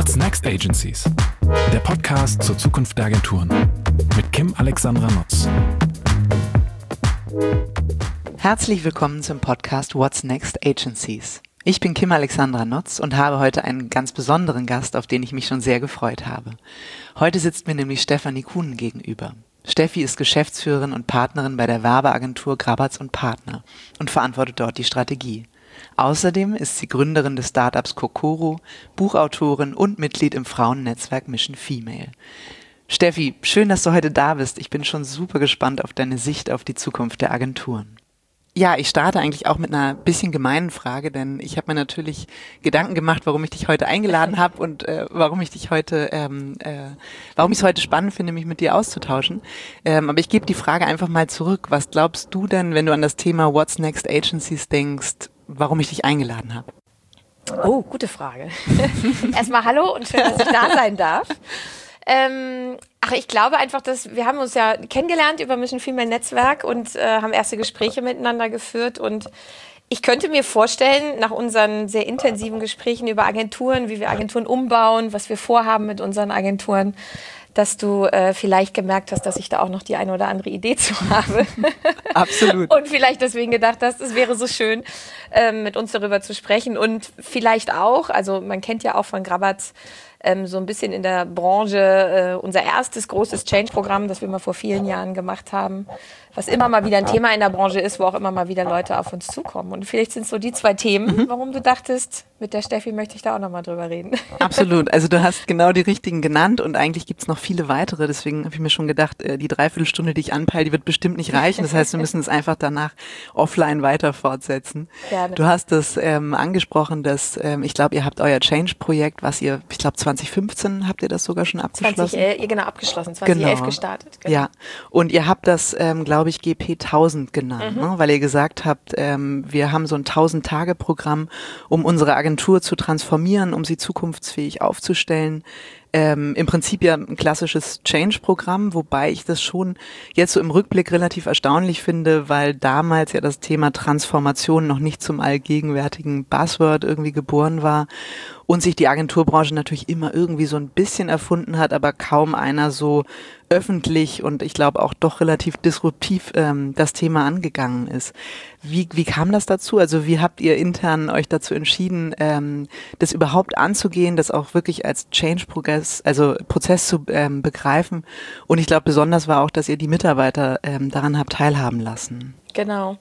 What's Next Agencies? Der Podcast zur Zukunft der Agenturen mit Kim Alexandra Nutz. Herzlich willkommen zum Podcast What's Next Agencies. Ich bin Kim Alexandra Nutz und habe heute einen ganz besonderen Gast, auf den ich mich schon sehr gefreut habe. Heute sitzt mir nämlich Stefanie Kuhnen gegenüber. Steffi ist Geschäftsführerin und Partnerin bei der Werbeagentur Grabatz & Partner und verantwortet dort die Strategie. Außerdem ist sie Gründerin des Startups Kokoro, Buchautorin und Mitglied im Frauennetzwerk Mission Female. Steffi, schön, dass du heute da bist. Ich bin schon super gespannt auf deine Sicht auf die Zukunft der Agenturen. Ja, ich starte eigentlich auch mit einer bisschen gemeinen Frage, denn ich habe mir natürlich Gedanken gemacht, warum ich dich heute eingeladen habe und warum ich es heute spannend finde, mich mit dir auszutauschen. Aber ich gebe die Frage einfach mal zurück. Was glaubst du denn, wenn du an das Thema What's Next Agencies denkst, warum ich dich eingeladen habe? Oh, gute Frage. Erstmal hallo und schön, dass ich da sein darf. Ich glaube einfach, dass wir haben uns ja kennengelernt über Mission Female Netzwerk und haben erste Gespräche miteinander geführt und ich könnte mir vorstellen, nach unseren sehr intensiven Gesprächen über Agenturen, wie wir Agenturen umbauen, was wir vorhaben mit unseren Agenturen, dass du vielleicht gemerkt hast, dass ich da auch noch die eine oder andere Idee zu habe. Absolut. Und vielleicht deswegen gedacht hast, es wäre so schön, mit uns darüber zu sprechen. Und vielleicht auch, also man kennt ja auch von Grabatz so ein bisschen in der Branche unser erstes großes Change-Programm, das wir mal vor vielen Jahren gemacht haben, was immer mal wieder ein Thema in der Branche ist, wo auch immer mal wieder Leute auf uns zukommen. Und vielleicht sind es so die zwei Themen, warum du dachtest, mit der Steffi möchte ich da auch nochmal drüber reden. Absolut. Also du hast genau die richtigen genannt und eigentlich gibt es noch viele weitere. Deswegen habe ich mir schon gedacht, die Dreiviertelstunde, die ich anpeile, die wird bestimmt nicht reichen. Das heißt, wir müssen es einfach danach offline weiter fortsetzen. Gerne. Du hast es angesprochen, dass ich glaube, ihr habt euer Change-Projekt, was ihr, ich glaube 2015 habt ihr das sogar schon abgeschlossen? Abgeschlossen, 2011 gestartet. Genau. Ja, und ihr habt das, glaube ich, GP 1000 genannt, ne? Weil ihr gesagt habt, wir haben so ein 1000-Tage-Programm, um unsere Agentur zu transformieren, um sie zukunftsfähig aufzustellen. Im Prinzip ja ein klassisches Change-Programm, wobei ich das schon jetzt so im Rückblick relativ erstaunlich finde, weil damals ja das Thema Transformation noch nicht zum allgegenwärtigen Buzzword irgendwie geboren war und sich die Agenturbranche natürlich immer irgendwie so ein bisschen erfunden hat, aber kaum einer so öffentlich und ich glaube auch doch relativ disruptiv das Thema angegangen ist. Wie kam das dazu? Also wie habt ihr intern euch dazu entschieden, das überhaupt anzugehen, das auch wirklich als Change-Prozess zu begreifen? Und ich glaube, besonders war auch, dass ihr die Mitarbeiter daran habt teilhaben lassen. Genau.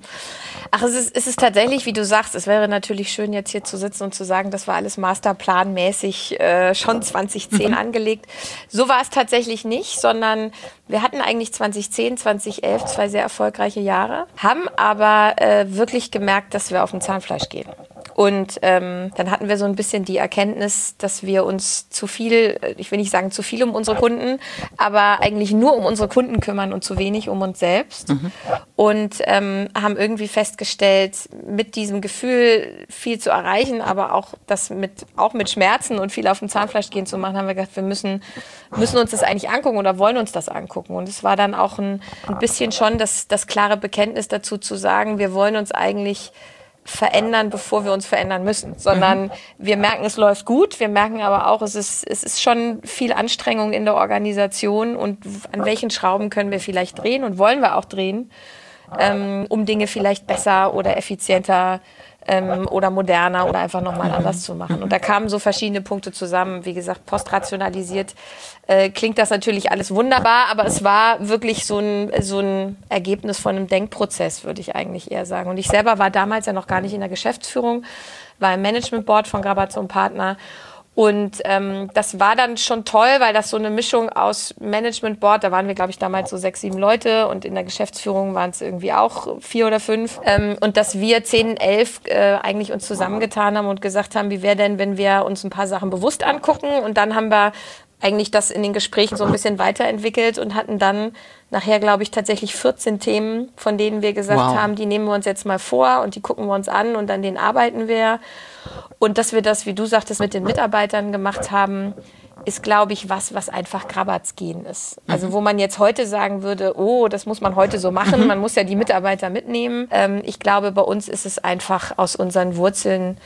Es ist tatsächlich, wie du sagst, es wäre natürlich schön, jetzt hier zu sitzen und zu sagen, das war alles masterplanmäßig schon 2010 angelegt. So war es tatsächlich nicht, sondern wir hatten eigentlich 2010, 2011 zwei sehr erfolgreiche Jahre, haben aber wirklich gemerkt, dass wir auf dem Zahnfleisch gehen. Und dann hatten wir so ein bisschen die Erkenntnis, dass wir uns zu viel, ich will nicht sagen zu viel um unsere Kunden, aber eigentlich nur um unsere Kunden kümmern und zu wenig um uns selbst. Und haben irgendwie festgestellt, mit diesem Gefühl viel zu erreichen, aber auch das mit Schmerzen und viel auf dem Zahnfleisch gehen zu machen, haben wir gedacht, wir müssen uns das eigentlich angucken oder wollen uns das angucken. Und es war dann auch ein bisschen schon das klare Bekenntnis dazu zu sagen, wir wollen uns eigentlich verändern, bevor wir uns verändern müssen, sondern wir merken, es läuft gut, wir merken aber auch, es ist schon viel Anstrengung in der Organisation und an welchen Schrauben können wir vielleicht drehen und wollen wir auch drehen, um Dinge vielleicht besser oder effizienter oder moderner oder einfach nochmal anders zu machen. Und da kamen so verschiedene Punkte zusammen. Wie gesagt, postrationalisiert klingt das natürlich alles wunderbar, aber es war wirklich so ein Ergebnis von einem Denkprozess, würde ich eigentlich eher sagen. Und ich selber war damals ja noch gar nicht in der Geschäftsführung, war im Management Board von Grabatz & Partner. Und das war dann schon toll, weil das so eine Mischung aus Management Board, da waren wir, glaube ich, damals so 6, 7 Leute und in der Geschäftsführung waren es irgendwie auch 4 oder 5. Und dass wir 10, 11 eigentlich uns zusammengetan haben und gesagt haben, wie wäre denn, wenn wir uns ein paar Sachen bewusst angucken. Und dann haben wir eigentlich das in den Gesprächen so ein bisschen weiterentwickelt und hatten dann nachher, glaube ich, tatsächlich 14 Themen, von denen wir gesagt haben, die nehmen wir uns jetzt mal vor und die gucken wir uns an und an denen arbeiten wir. Und dass wir das, wie du sagtest, mit den Mitarbeitern gemacht haben, ist, glaube ich, was einfach Grabatz gehen ist. Also wo man jetzt heute sagen würde, oh, das muss man heute so machen, man muss ja die Mitarbeiter mitnehmen. Ich glaube, bei uns ist es einfach aus unseren Wurzeln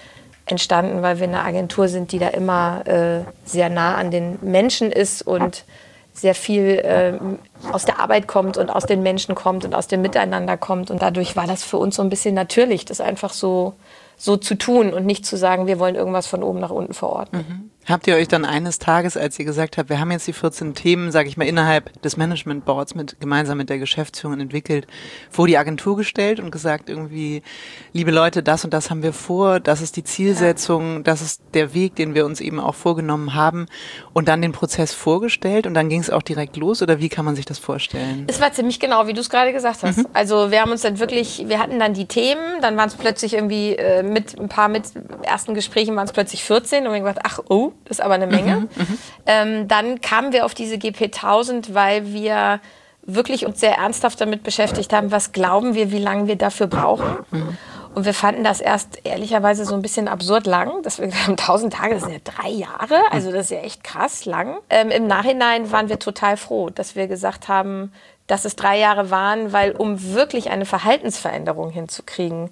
entstanden, weil wir eine Agentur sind, die da immer sehr nah an den Menschen ist und sehr viel aus der Arbeit kommt und aus den Menschen kommt und aus dem Miteinander kommt. Und dadurch war das für uns so ein bisschen natürlich, das einfach so zu tun und nicht zu sagen, wir wollen irgendwas von oben nach unten verorten. Mhm. Habt ihr euch dann eines Tages, als ihr gesagt habt, wir haben jetzt die 14 Themen, sage ich mal, innerhalb des Management Boards gemeinsam mit der Geschäftsführung entwickelt, vor die Agentur gestellt und gesagt irgendwie, liebe Leute, das und das haben wir vor, das ist die Zielsetzung, das ist der Weg, den wir uns eben auch vorgenommen haben und dann den Prozess vorgestellt und dann ging es auch direkt los oder wie kann man sich das vorstellen? Es war ziemlich genau, wie du es gerade gesagt hast. Mhm. Also wir haben uns dann wirklich, wir hatten dann die Themen, dann waren es plötzlich irgendwie mit ersten Gesprächen waren es plötzlich 14 und wir haben gesagt, ach oh, das ist aber eine Menge. Dann kamen wir auf diese GP 1000, weil wir wirklich uns sehr ernsthaft damit beschäftigt haben, was glauben wir, wie lange wir dafür brauchen. Und wir fanden das erst ehrlicherweise so ein bisschen absurd lang, dass wir gesagt haben, 1000 Tage, das sind ja 3 Jahre, also das ist ja echt krass lang. Im Nachhinein waren wir total froh, dass wir gesagt haben, dass es 3 Jahre waren, weil um wirklich eine Verhaltensveränderung hinzukriegen,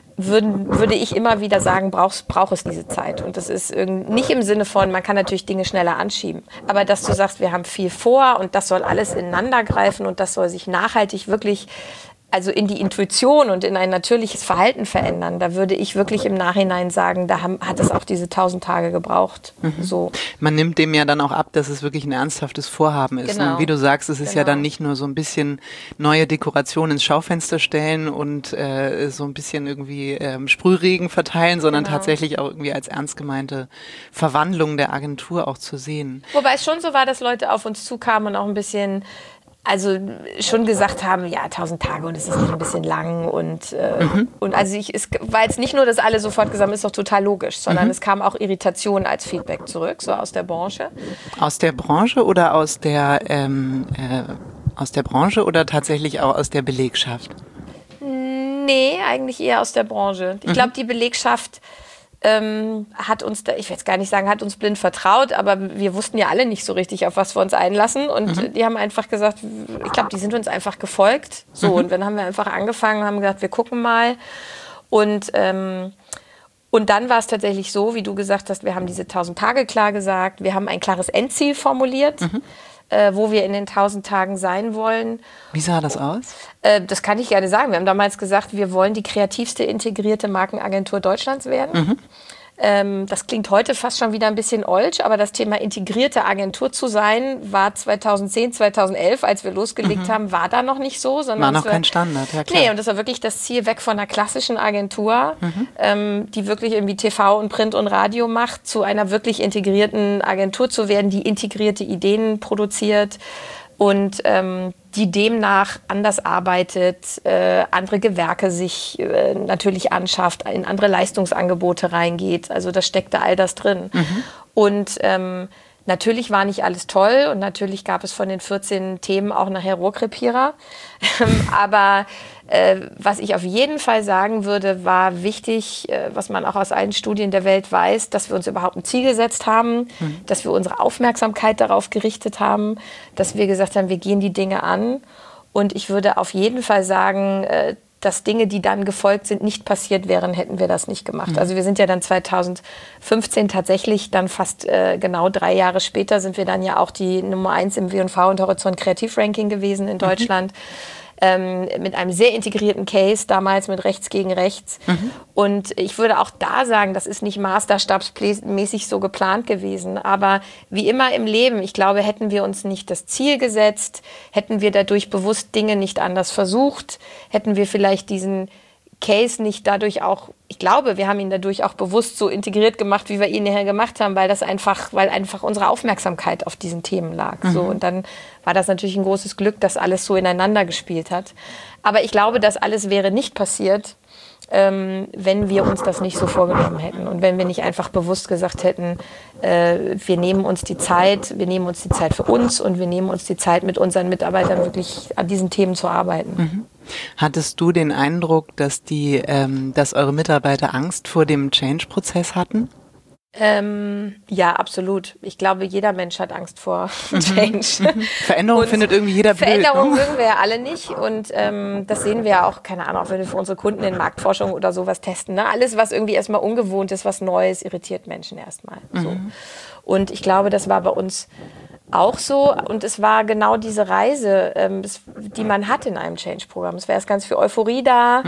würde ich immer wieder sagen, braucht es diese Zeit. Und das ist nicht im Sinne von, man kann natürlich Dinge schneller anschieben. Aber dass du sagst, wir haben viel vor und das soll alles ineinander greifen und das soll sich nachhaltig wirklich also in die Intuition und in ein natürliches Verhalten verändern, da würde ich wirklich im Nachhinein sagen, hat es auch diese 1000 Tage gebraucht. So. Man nimmt dem ja dann auch ab, dass es wirklich ein ernsthaftes Vorhaben ist. Genau. Und wie du sagst, es ist ja dann nicht nur so ein bisschen neue Dekoration ins Schaufenster stellen und so ein bisschen irgendwie Sprühregen verteilen, sondern tatsächlich auch irgendwie als ernst gemeinte Verwandlung der Agentur auch zu sehen. Wobei es schon so war, dass Leute auf uns zukamen und auch ein bisschen also schon gesagt haben, ja, 1000 Tage und es ist nicht ein bisschen lang und also es war jetzt nicht nur, dass alle sofort gesagt haben, ist doch total logisch, sondern es kam auch Irritation als Feedback zurück, so aus der Branche. Aus der Branche oder aus der Branche oder tatsächlich auch aus der Belegschaft? Nee, eigentlich eher aus der Branche. Ich glaube, die Belegschaft hat uns, ich will jetzt gar nicht sagen, hat uns blind vertraut, aber wir wussten ja alle nicht so richtig, auf was wir uns einlassen und die haben einfach gesagt, ich glaube, die sind uns einfach gefolgt. So, und dann haben wir einfach angefangen und haben gesagt, wir gucken mal und dann war es tatsächlich so, wie du gesagt hast, wir haben diese 1000 Tage klar gesagt, wir haben ein klares Endziel formuliert, wo wir in den 1000 Tagen sein wollen. Wie sah das aus? Das kann ich gerne sagen. Wir haben damals gesagt, wir wollen die kreativste integrierte Markenagentur Deutschlands werden. Das klingt heute fast schon wieder ein bisschen olsch, aber das Thema integrierte Agentur zu sein, war 2010, 2011, als wir losgelegt haben, war da noch nicht so. Sondern war noch kein Standard, ja klar. Nee, und das war wirklich das Ziel, weg von einer klassischen Agentur, die wirklich irgendwie TV und Print und Radio macht, zu einer wirklich integrierten Agentur zu werden, die integrierte Ideen produziert und die demnach anders arbeitet, andere Gewerke sich natürlich anschafft, in andere Leistungsangebote reingeht. Also da steckt da all das drin. Und natürlich war nicht alles toll und natürlich gab es von den 14 Themen auch nachher Rohrkrepierer. Aber was ich auf jeden Fall sagen würde, war wichtig, was man auch aus allen Studien der Welt weiß, dass wir uns überhaupt ein Ziel gesetzt haben, dass wir unsere Aufmerksamkeit darauf gerichtet haben, dass wir gesagt haben, wir gehen die Dinge an. Und ich würde auf jeden Fall sagen, dass Dinge, die dann gefolgt sind, nicht passiert wären, hätten wir das nicht gemacht. Also wir sind ja dann 2015 tatsächlich dann fast genau 3 Jahre später sind wir dann ja auch die Nummer 1 im W&V und Horizont Kreativranking gewesen in Deutschland. Mit einem sehr integrierten Case, damals mit Rechts gegen Rechts. Und ich würde auch da sagen, das ist nicht maßstabsmäßig so geplant gewesen. Aber wie immer im Leben, ich glaube, hätten wir uns nicht das Ziel gesetzt, hätten wir dadurch bewusst Dinge nicht anders versucht, hätten wir vielleicht diesen Case nicht dadurch auch, ich glaube, wir haben ihn dadurch auch bewusst so integriert gemacht, wie wir ihn nachher gemacht haben, weil einfach unsere Aufmerksamkeit auf diesen Themen lag. So, und dann war das natürlich ein großes Glück, dass alles so ineinander gespielt hat. Aber ich glaube, das alles wäre nicht passiert, wenn wir uns das nicht so vorgenommen hätten und wenn wir nicht einfach bewusst gesagt hätten, wir nehmen uns die Zeit für uns und wir nehmen uns die Zeit, mit unseren Mitarbeitern wirklich an diesen Themen zu arbeiten. Hattest du den Eindruck, dass eure Mitarbeiter Angst vor dem Change-Prozess hatten? Ja, absolut. Ich glaube, jeder Mensch hat Angst vor Change. Veränderung findet irgendwie jeder blöd. Veränderung mögen wir ja alle nicht. Und das sehen wir ja auch, keine Ahnung, auch wenn wir für unsere Kunden in Marktforschung oder sowas testen. Ne? Alles, was irgendwie erstmal ungewohnt ist, was Neues, irritiert Menschen erstmal. So. Und ich glaube, das war bei uns auch so. Und es war genau diese Reise, die man hat in einem Change-Programm. Es war erst ganz viel Euphorie da,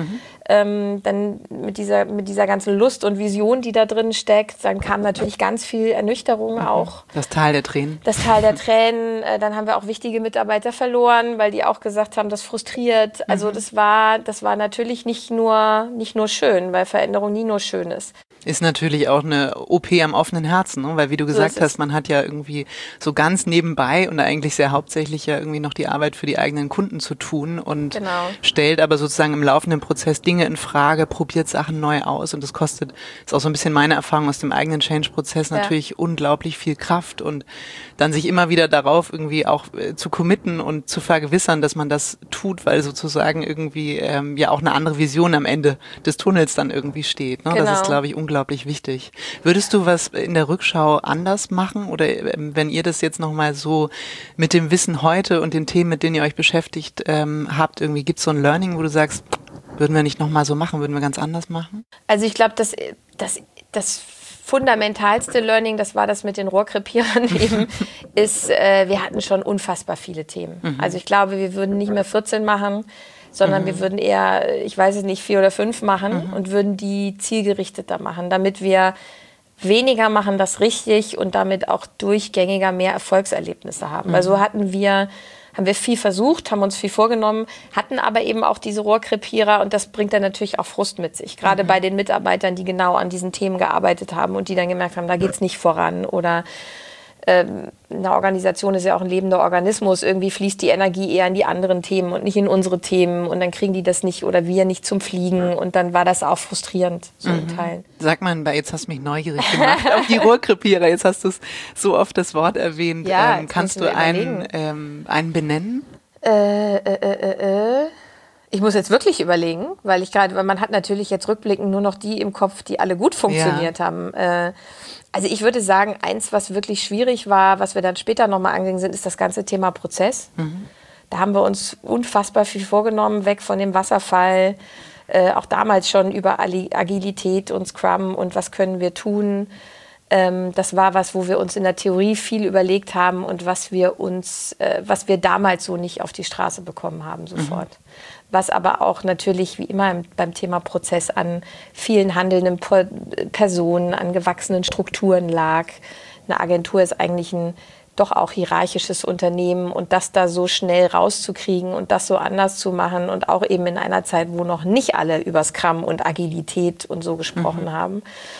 dann mit dieser ganzen Lust und Vision, die da drin steckt. Dann kam natürlich ganz viel Ernüchterung auch. Das Tal der Tränen. Das Tal der Tränen. Dann haben wir auch wichtige Mitarbeiter verloren, weil die auch gesagt haben, das frustriert. Also das war natürlich nicht nur schön, weil Veränderung nie nur schön ist. Ist natürlich auch eine OP am offenen Herzen, ne? Weil wie du gesagt hast, man hat ja irgendwie so ganz nebenbei und eigentlich sehr hauptsächlich ja irgendwie noch die Arbeit für die eigenen Kunden zu tun und stellt aber sozusagen im laufenden Prozess Dinge in Frage, probiert Sachen neu aus und das ist auch so ein bisschen meine Erfahrung aus dem eigenen Change-Prozess natürlich unglaublich viel Kraft und dann sich immer wieder darauf irgendwie auch zu committen und zu vergewissern, dass man das tut, weil sozusagen irgendwie ja auch eine andere Vision am Ende des Tunnels dann irgendwie steht. Ne? Das ist, glaube ich, unglaublich wichtig. Würdest du was in der Rückschau anders machen oder wenn ihr das jetzt nochmal so mit dem Wissen heute und den Themen, mit denen ihr euch beschäftigt habt, irgendwie gibt es so ein Learning, wo du sagst, würden wir nicht nochmal so machen, würden wir ganz anders machen? Also ich glaube, das fundamentalste Learning, das war das mit den Rohrkrepierern eben, ist, wir hatten schon unfassbar viele Themen. Also ich glaube, wir würden nicht mehr 14 machen, sondern wir würden eher, ich weiß es nicht, 4 oder 5 machen und würden die zielgerichteter machen, damit wir weniger machen das richtig und damit auch durchgängiger mehr Erfolgserlebnisse haben. Weil so haben wir viel versucht, haben uns viel vorgenommen, hatten aber eben auch diese Rohrkrepierer und das bringt dann natürlich auch Frust mit sich. Gerade bei den Mitarbeitern, die genau an diesen Themen gearbeitet haben und die dann gemerkt haben, da geht's nicht voran oder eine Organisation ist ja auch ein lebender Organismus. Irgendwie fließt die Energie eher in die anderen Themen und nicht in unsere Themen. Und dann kriegen die das nicht oder wir nicht zum Fliegen. Und dann war das auch frustrierend, so in Teilen. Sag mal, jetzt hast du mich neugierig gemacht auf die Rohrkrepierer. Jetzt hast du es so oft das Wort erwähnt. Ja, kannst du einen benennen? Ich muss jetzt wirklich überlegen, weil man hat natürlich jetzt rückblickend nur noch die im Kopf, die alle gut funktioniert haben. Also ich würde sagen, eins, was wirklich schwierig war, was wir dann später nochmal angegangen sind, ist das ganze Thema Prozess. Da haben wir uns unfassbar viel vorgenommen, weg von dem Wasserfall, auch damals schon über Agilität und Scrum und was können wir tun. Das war was, wo wir uns in der Theorie viel überlegt haben und was wir damals so nicht auf die Straße bekommen haben sofort. Was aber auch natürlich wie immer beim Thema Prozess an vielen handelnden Personen, an gewachsenen Strukturen lag. Eine Agentur ist eigentlich ein doch auch hierarchisches Unternehmen und das da so schnell rauszukriegen und das so anders zu machen und auch eben in einer Zeit, wo noch nicht alle über Scrum und Agilität und so gesprochen haben.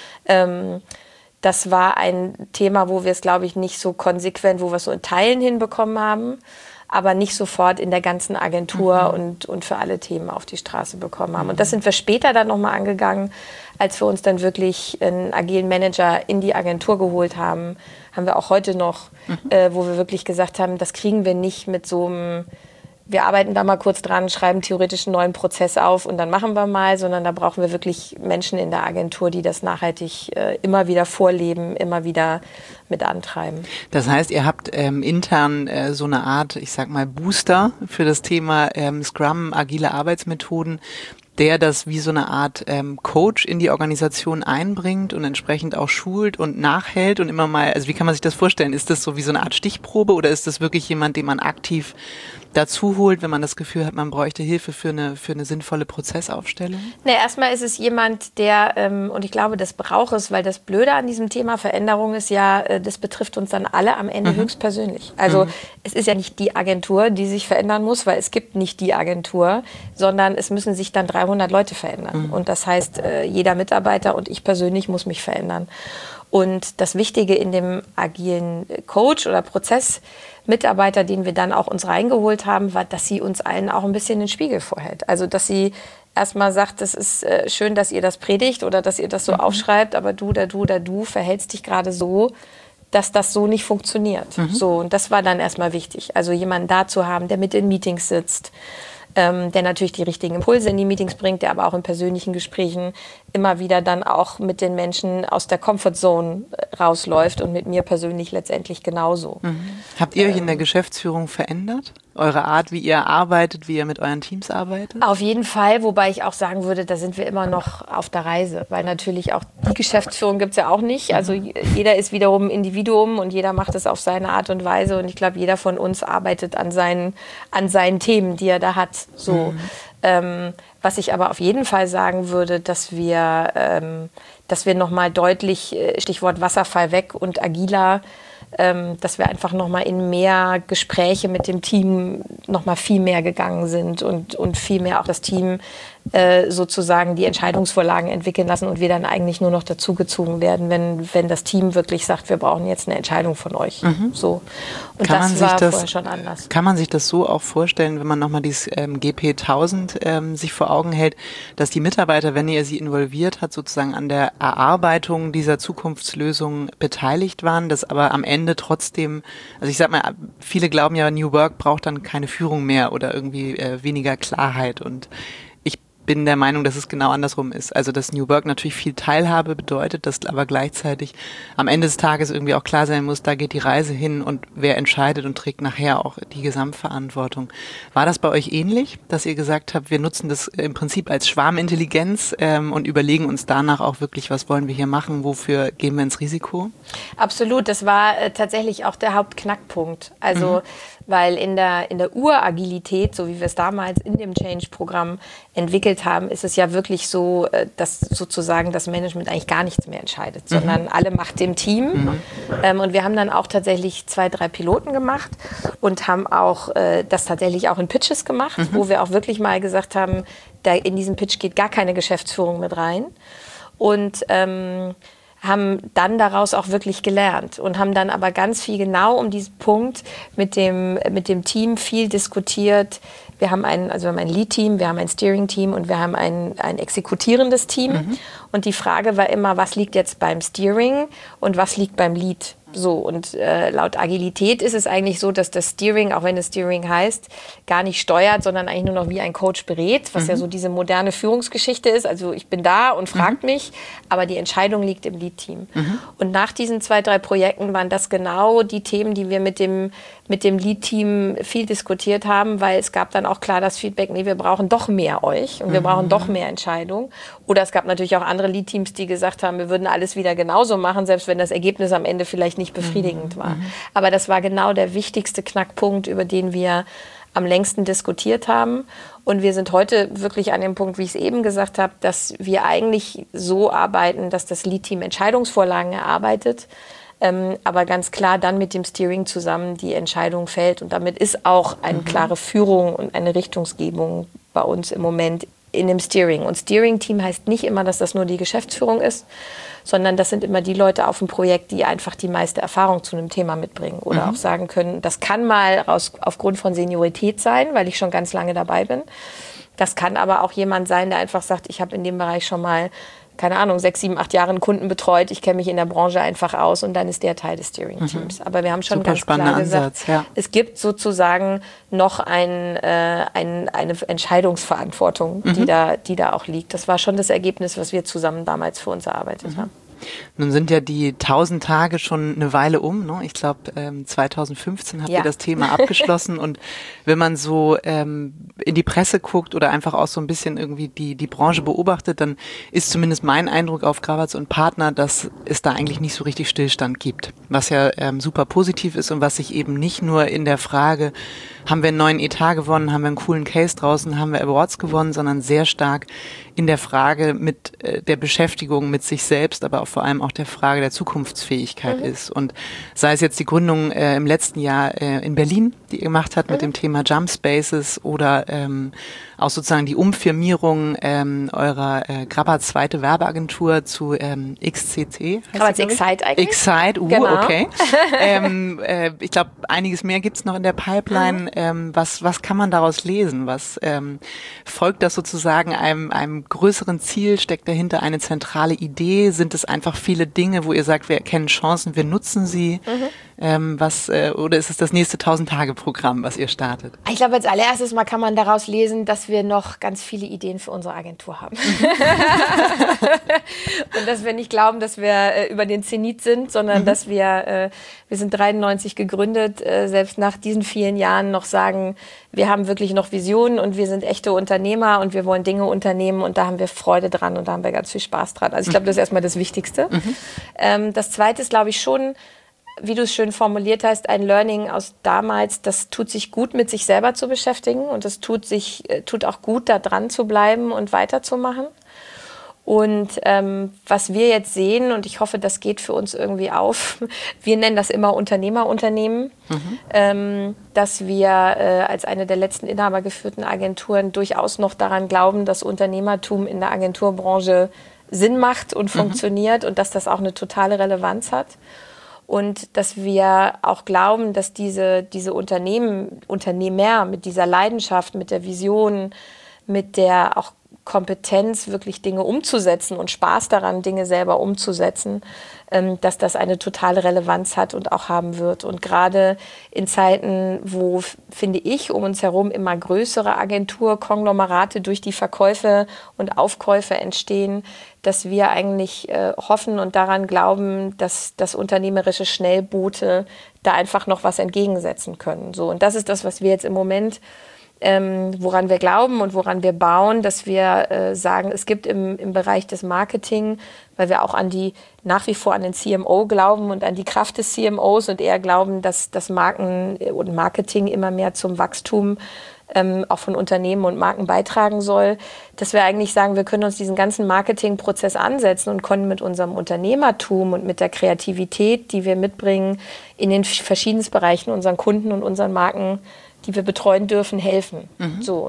Das war ein Thema, wo wir es, glaube ich, nicht so konsequent, wo wir es so in Teilen hinbekommen haben, aber nicht sofort in der ganzen Agentur und für alle Themen auf die Straße bekommen haben. Und das sind wir später dann nochmal angegangen, als wir uns dann wirklich einen agilen Manager in die Agentur geholt haben. Haben wir auch heute noch, wo wir wirklich gesagt haben, das kriegen wir nicht mit so einem, wir arbeiten da mal kurz dran, schreiben theoretisch einen neuen Prozess auf und dann machen wir mal, sondern da brauchen wir wirklich Menschen in der Agentur, die das nachhaltig immer wieder vorleben, immer wieder mit antreiben. Das heißt, ihr habt intern so eine Art, ich sag mal, Booster für das Thema Scrum, agile Arbeitsmethoden, der das wie so eine Art Coach in die Organisation einbringt und entsprechend auch schult und nachhält und immer mal, also wie kann man sich das vorstellen? Ist das so wie so eine Art Stichprobe oder ist das wirklich jemand, den man aktiv dazu holt, wenn man das Gefühl hat, man bräuchte Hilfe für eine sinnvolle Prozessaufstellung? Ne, erstmal ist es jemand, der, und ich glaube, das braucht es, weil das Blöde an diesem Thema Veränderung ist ja, das betrifft uns dann alle am Ende höchstpersönlich. Also es ist ja nicht die Agentur, die sich verändern muss, weil es gibt nicht die Agentur, sondern es müssen sich dann 300 Leute verändern. Und das heißt, jeder Mitarbeiter und ich persönlich muss mich verändern. Und das Wichtige in dem agilen Coach oder Prozessmitarbeiter, den wir dann auch uns reingeholt haben, war, dass sie uns allen auch ein bisschen den Spiegel vorhält. Also, dass sie erstmal sagt, es ist schön, dass ihr das predigt oder dass ihr das so aufschreibt, aber du verhältst dich gerade so, dass das so nicht funktioniert. So, und das war dann erstmal wichtig. Also jemanden da zu haben, der mit in Meetings sitzt, der natürlich die richtigen Impulse in die Meetings bringt, der aber auch in persönlichen Gesprächen immer wieder dann auch mit den Menschen aus der Comfortzone rausläuft und mit mir persönlich letztendlich genauso. Habt ihr euch in der Geschäftsführung verändert? Eure Art, wie ihr arbeitet, wie ihr mit euren Teams arbeitet? Auf jeden Fall, wobei ich auch sagen würde, da sind wir immer noch auf der Reise, weil natürlich auch die Geschäftsführung gibt es ja auch nicht. Also jeder ist wiederum ein Individuum und jeder macht es auf seine Art und Weise und ich glaube, jeder von uns arbeitet an seinen Themen, die er da hat. So. Was ich aber auf jeden Fall sagen würde, dass wir nochmal deutlich, Stichwort Wasserfall weg und agiler, dass wir einfach nochmal in mehr Gespräche mit dem Team nochmal viel mehr gegangen sind und viel mehr auch das Team sozusagen die Entscheidungsvorlagen entwickeln lassen und wir dann eigentlich nur noch dazugezogen werden, wenn das Team wirklich sagt, wir brauchen jetzt eine Entscheidung von euch. So. Und das war vorher schon anders. Kann man sich das so auch vorstellen, wenn man nochmal dieses GP 1000 sich vor Augen hält, dass die Mitarbeiter, wenn ihr sie involviert hat, sozusagen an der Erarbeitung dieser Zukunftslösung beteiligt waren, dass aber am Ende trotzdem, also ich sag mal, viele glauben ja, New Work braucht dann keine Führung mehr oder irgendwie weniger Klarheit und bin der Meinung, dass es genau andersrum ist. Also dass New Work natürlich viel Teilhabe bedeutet, dass aber gleichzeitig am Ende des Tages irgendwie auch klar sein muss, da geht die Reise hin und wer entscheidet und trägt nachher auch die Gesamtverantwortung. War das bei euch ähnlich, dass ihr gesagt habt, wir nutzen das im Prinzip als Schwarmintelligenz und überlegen uns danach auch wirklich, was wollen wir hier machen, wofür gehen wir ins Risiko? Absolut, das war tatsächlich auch der Hauptknackpunkt. Also weil in der Uragilität, so wie wir es damals in dem Change-Programm entwickelt haben, ist es ja wirklich so, dass sozusagen das Management eigentlich gar nichts mehr entscheidet, sondern alle macht dem Team. Und wir haben dann auch tatsächlich 2, 3 Piloten gemacht und haben auch das tatsächlich auch in Pitches gemacht, wo wir auch wirklich mal gesagt haben, in diesem Pitch geht gar keine Geschäftsführung mit rein. Und haben dann daraus auch wirklich gelernt und haben dann aber ganz viel genau um diesen Punkt mit dem Team viel diskutiert. Wir haben ein Lead-Team, wir haben ein Steering-Team und wir haben ein exekutierendes Team. Und die Frage war immer, was liegt jetzt beim Steering und was liegt beim Lead? So, und laut Agilität ist es eigentlich so, dass das Steering, auch wenn es Steering heißt, gar nicht steuert, sondern eigentlich nur noch wie ein Coach berät, was ja so diese moderne Führungsgeschichte ist. Also ich bin da und fragt mich, aber die Entscheidung liegt im Lead-Team. Und nach diesen 2, 3 Projekten waren das genau die Themen, die wir mit dem Lead-Team viel diskutiert haben, weil es gab dann auch klar das Feedback, nee, wir brauchen doch mehr euch und wir brauchen doch mehr Entscheidung. Oder es gab natürlich auch andere Lead-Teams, die gesagt haben, wir würden alles wieder genauso machen, selbst wenn das Ergebnis am Ende vielleicht nicht befriedigend war. Aber das war genau der wichtigste Knackpunkt, über den wir am längsten diskutiert haben. Und wir sind heute wirklich an dem Punkt, wie ich es eben gesagt habe, dass wir eigentlich so arbeiten, dass das Lead-Team Entscheidungsvorlagen erarbeitet, aber ganz klar dann mit dem Steering zusammen die Entscheidung fällt. Und damit ist auch eine klare Führung und eine Richtungsgebung bei uns im Moment in dem Steering. Und Steering-Team heißt nicht immer, dass das nur die Geschäftsführung ist, sondern das sind immer die Leute auf dem Projekt, die einfach die meiste Erfahrung zu einem Thema mitbringen oder auch sagen können, das kann mal aufgrund von Seniorität sein, weil ich schon ganz lange dabei bin. Das kann aber auch jemand sein, der einfach sagt, ich habe in dem Bereich schon mal, keine Ahnung, 6, 7, 8 Jahre einen Kunden betreut, ich kenne mich in der Branche einfach aus und dann ist der Teil des Steering-Teams. Aber wir haben schon Super ganz klar gesagt, es gibt sozusagen noch eine Entscheidungsverantwortung, die da auch liegt. Das war schon das Ergebnis, was wir zusammen damals für uns erarbeitet haben. Nun sind ja die 1000 Tage schon eine Weile um, ne? Ich glaube, 2015 habt ihr das Thema abgeschlossen und wenn man so in die Presse guckt oder einfach auch so ein bisschen irgendwie die Branche beobachtet, dann ist zumindest mein Eindruck auf Kravatz und Partner, dass es da eigentlich nicht so richtig Stillstand gibt, was ja super positiv ist und was sich eben nicht nur in der Frage, haben wir einen neuen Etat gewonnen, haben wir einen coolen Case draußen, haben wir Awards gewonnen, sondern sehr stark in der Frage mit der Beschäftigung mit sich selbst, aber auch vor allem auch der Frage der Zukunftsfähigkeit ist. Und sei es jetzt die Gründung im letzten Jahr in Berlin, die ihr gemacht habt mit dem Thema Jump Spaces oder auch sozusagen die Umfirmierung eurer Kravatz zweite Werbeagentur zu XCC. Kravatz Excite eigentlich. Excite, genau. Okay. Ich glaube, einiges mehr gibt's noch in der Pipeline. Was kann man daraus lesen? Was folgt das sozusagen einem größeren Ziel? Steckt dahinter eine zentrale Idee? Sind es einfach viele Dinge, wo ihr sagt, wir erkennen Chancen, wir nutzen sie? Oder ist es das nächste 1000-Tage-Projekt? Programm, was ihr startet? Ich glaube, als allererstes mal kann man daraus lesen, dass wir noch ganz viele Ideen für unsere Agentur haben. Und dass wir nicht glauben, dass wir über den Zenit sind, sondern dass wir sind 93 gegründet, selbst nach diesen vielen Jahren noch sagen, wir haben wirklich noch Visionen und wir sind echte Unternehmer und wir wollen Dinge unternehmen und da haben wir Freude dran und da haben wir ganz viel Spaß dran. Also ich glaube, das ist erstmal das Wichtigste. Das Zweite ist, glaube ich, schon, wie du es schön formuliert hast, ein Learning aus damals, das tut sich gut, mit sich selber zu beschäftigen und es tut auch gut, da dran zu bleiben und weiterzumachen. Und was wir jetzt sehen, und ich hoffe, das geht für uns irgendwie auf, wir nennen das immer Unternehmerunternehmen, dass wir als eine der letzten inhabergeführten Agenturen durchaus noch daran glauben, dass Unternehmertum in der Agenturbranche Sinn macht und funktioniert und dass das auch eine totale Relevanz hat. Und dass wir auch glauben, dass diese Unternehmer mit dieser Leidenschaft, mit der Vision, mit der auch Kompetenz, wirklich Dinge umzusetzen und Spaß daran, Dinge selber umzusetzen, dass das eine totale Relevanz hat und auch haben wird. Und gerade in Zeiten, wo, finde ich, um uns herum immer größere Agenturkonglomerate durch die Verkäufe und Aufkäufe entstehen, dass wir eigentlich hoffen und daran glauben, dass das unternehmerische Schnellboote da einfach noch was entgegensetzen können. So, und das ist das, was wir jetzt im Moment woran wir glauben und woran wir bauen, dass wir sagen, es gibt im Bereich des Marketing, weil wir auch nach wie vor an den CMO glauben und an die Kraft des CMOs und eher glauben, dass das Marken und Marketing immer mehr zum Wachstum auch von Unternehmen und Marken beitragen soll, dass wir eigentlich sagen, wir können uns diesen ganzen Marketingprozess ansetzen und können mit unserem Unternehmertum und mit der Kreativität, die wir mitbringen, in den verschiedensten Bereichen unseren Kunden und unseren Marken, die wir betreuen dürfen, helfen. So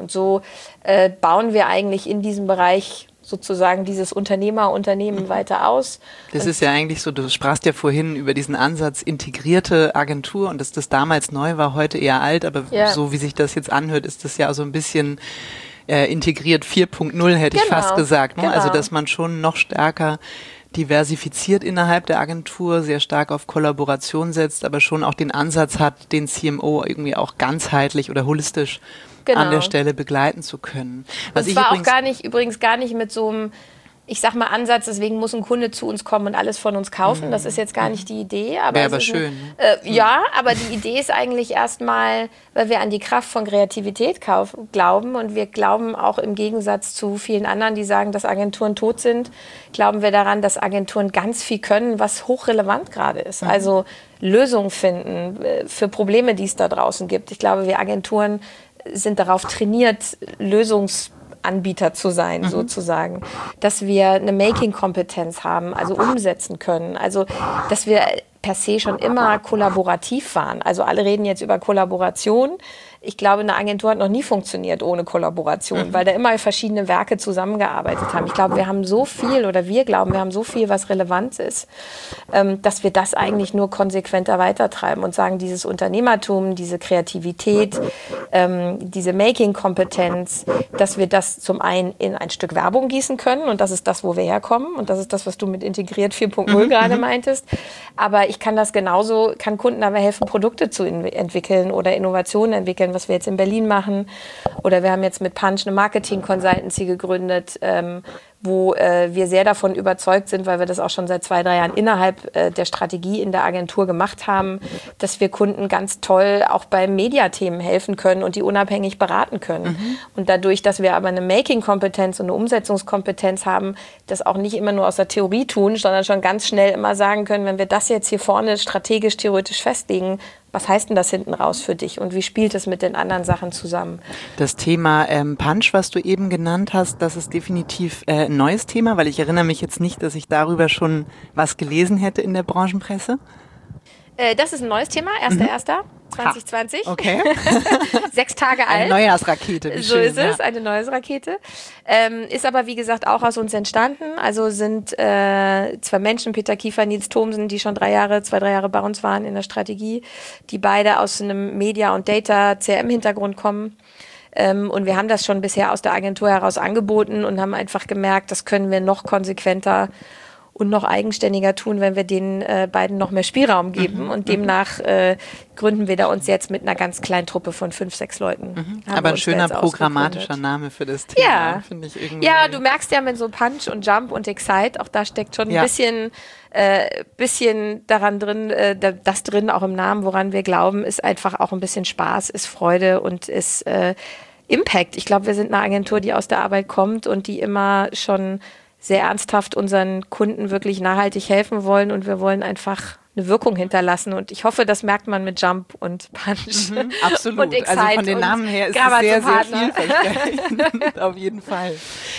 bauen wir eigentlich in diesem Bereich sozusagen dieses Unternehmerunternehmen weiter aus. Das ist ja eigentlich so, du sprachst ja vorhin über diesen Ansatz integrierte Agentur und dass das damals neu war, heute eher alt, aber so wie sich das jetzt anhört, ist das ja so ein bisschen integriert 4.0, hätte ich fast gesagt. Ne? Genau. Also dass man schon noch stärker diversifiziert innerhalb der Agentur, sehr stark auf Kollaboration setzt, aber schon auch den Ansatz hat, den CMO irgendwie auch ganzheitlich oder holistisch an der Stelle begleiten zu können. Was und zwar auch übrigens gar nicht mit so einem, ich sag mal, Ansatz, deswegen muss ein Kunde zu uns kommen und alles von uns kaufen. Das ist jetzt gar nicht die Idee. Wäre aber schön. Ja, aber die Idee ist eigentlich erstmal, weil wir an die Kraft von Kreativität glauben und wir glauben auch im Gegensatz zu vielen anderen, die sagen, dass Agenturen tot sind, glauben wir daran, dass Agenturen ganz viel können, was hochrelevant gerade ist. Also Lösungen finden für Probleme, die es da draußen gibt. Ich glaube, wir Agenturen sind darauf trainiert, Lösungsanbieter zu sein, sozusagen. Dass wir eine Making-Kompetenz haben, also umsetzen können. Also, dass wir per se schon immer kollaborativ waren. Also alle reden jetzt über Kollaboration. Ich glaube, eine Agentur hat noch nie funktioniert ohne Kollaboration, weil da immer verschiedene Werke zusammengearbeitet haben. Ich glaube, wir haben so viel, was relevant ist, dass wir das eigentlich nur konsequenter weitertreiben und sagen, dieses Unternehmertum, diese Kreativität, diese Making-Kompetenz, dass wir das zum einen in ein Stück Werbung gießen können und das ist das, wo wir herkommen und das ist das, was du mit integriert 4.0 gerade meintest. Aber ich kann Kunden aber helfen, Produkte zu entwickeln oder Innovationen entwickeln, was wir jetzt in Berlin machen. Oder wir haben jetzt mit Punch eine Marketing-Consultancy gegründet, wo wir sehr davon überzeugt sind, weil wir das auch schon seit 2-3 Jahren innerhalb der Strategie in der Agentur gemacht haben, dass wir Kunden ganz toll auch bei Mediathemen helfen können und die unabhängig beraten können. Und dadurch, dass wir aber eine Making-Kompetenz und eine Umsetzungskompetenz haben, das auch nicht immer nur aus der Theorie tun, sondern schon ganz schnell immer sagen können, wenn wir das jetzt hier vorne strategisch, theoretisch festlegen, was heißt denn das hinten raus für dich und wie spielt es mit den anderen Sachen zusammen? Das Thema Punch, was du eben genannt hast, das ist definitiv ein neues Thema, weil ich erinnere mich jetzt nicht, dass ich darüber schon was gelesen hätte in der Branchenpresse. Das ist ein neues Thema, 1.1.2020. Okay. 6 Tage alt. Eine Neujahrsrakete, wie so schön. So ist es, eine Neujahrsrakete. Ist aber, wie gesagt, auch aus uns entstanden. Also sind 2 Menschen, Peter Kiefer, Nils Thomsen, die schon 2-3 Jahre bei uns waren in der Strategie, die beide aus einem Media- und Data-CRM-Hintergrund kommen. Und wir haben das schon bisher aus der Agentur heraus angeboten und haben einfach gemerkt, das können wir noch konsequenter und noch eigenständiger tun, wenn wir den beiden noch mehr Spielraum geben. Und demnach gründen wir da uns jetzt mit einer ganz kleinen Truppe von 5, 6 Leuten. Aber ein schöner programmatischer Name für das Thema, finde ich irgendwie. Ja, du merkst ja mit so Punch und Jump und Excite, auch da steckt schon ein bisschen daran drin, das drin auch im Namen, woran wir glauben, ist einfach auch ein bisschen Spaß, ist Freude und ist Impact. Ich glaube, wir sind eine Agentur, die aus der Arbeit kommt und die immer schon sehr ernsthaft unseren Kunden wirklich nachhaltig helfen wollen und wir wollen einfach eine Wirkung hinterlassen und ich hoffe, das merkt man mit Jump und Punch. Absolut. Und Excite also von den Namen her ist es sehr, sehr vielversprechend. Auf jeden Fall.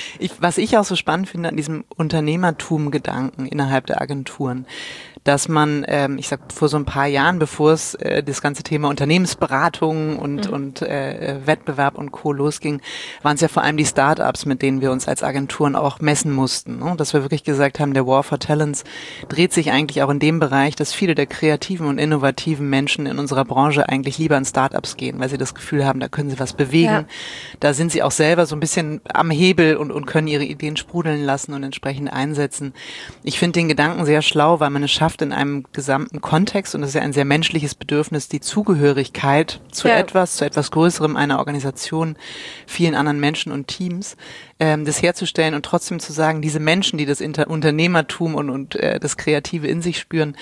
Was ich auch so spannend finde an diesem Unternehmertum-Gedanken innerhalb der Agenturen, dass man, ich sag vor so ein paar Jahren, bevor es das ganze Thema Unternehmensberatung und Wettbewerb und Co. losging, waren es ja vor allem die Startups, mit denen wir uns als Agenturen auch messen mussten. Ne? Dass wir wirklich gesagt haben, der War for Talents dreht sich eigentlich auch in dem Bereich, dass viele der kreativen und innovativen Menschen in unserer Branche eigentlich lieber in Startups gehen, weil sie das Gefühl haben, da können sie was bewegen. Ja. Da sind sie auch selber so ein bisschen am Hebel und können ihre Ideen sprudeln lassen und entsprechend einsetzen. Ich finde den Gedanken sehr schlau, weil man es schafft, in einem gesamten Kontext, und das ist ja ein sehr menschliches Bedürfnis, die Zugehörigkeit zu etwas Größerem, einer Organisation, vielen anderen Menschen und Teams, das herzustellen und trotzdem zu sagen, diese Menschen, die das Unternehmertum und das Kreative in sich spüren,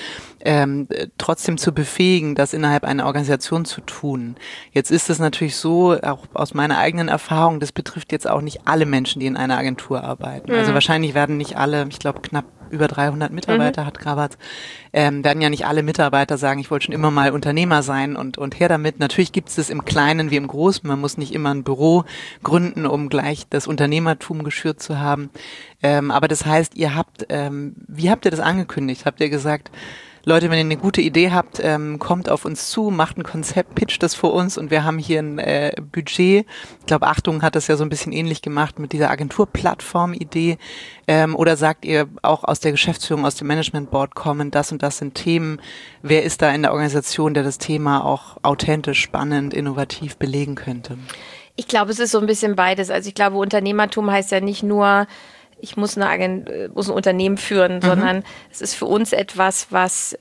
trotzdem zu befähigen, das innerhalb einer Organisation zu tun. Jetzt ist es natürlich so, auch aus meiner eigenen Erfahrung, das betrifft jetzt auch nicht alle Menschen, die in einer Agentur arbeiten. Also wahrscheinlich werden nicht alle, ich glaube knapp über 300 Mitarbeiter hat Grabatz, werden ja nicht alle Mitarbeiter sagen, ich wollte schon immer mal Unternehmer sein und her damit. Natürlich gibt es das im Kleinen wie im Großen. Man muss nicht immer ein Büro gründen, um gleich das Unternehmertum geschürt zu haben. Aber das heißt, wie habt ihr das angekündigt? Habt ihr gesagt, Leute, wenn ihr eine gute Idee habt, kommt auf uns zu, macht ein Konzept, pitcht das vor uns und wir haben hier ein Budget. Ich glaube, Achtung hat das ja so ein bisschen ähnlich gemacht mit dieser Agenturplattform-Idee. Oder sagt ihr auch aus der Geschäftsführung, aus dem Management Board kommen, das und das sind Themen. Wer ist da in der Organisation, der das Thema auch authentisch, spannend, innovativ belegen könnte? Ich glaube, es ist so ein bisschen beides. Also ich glaube, Unternehmertum heißt ja nicht nur, ich muss ein Unternehmen führen, sondern es ist für uns etwas, was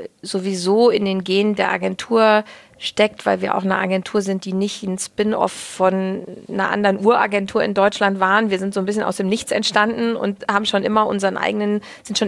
sowieso in den Genen der Agentur steckt, weil wir auch eine Agentur sind, die nicht ein Spin-off von einer anderen Uragentur in Deutschland waren. Wir sind so ein bisschen aus dem Nichts entstanden und haben sind schon immer unseren eigenen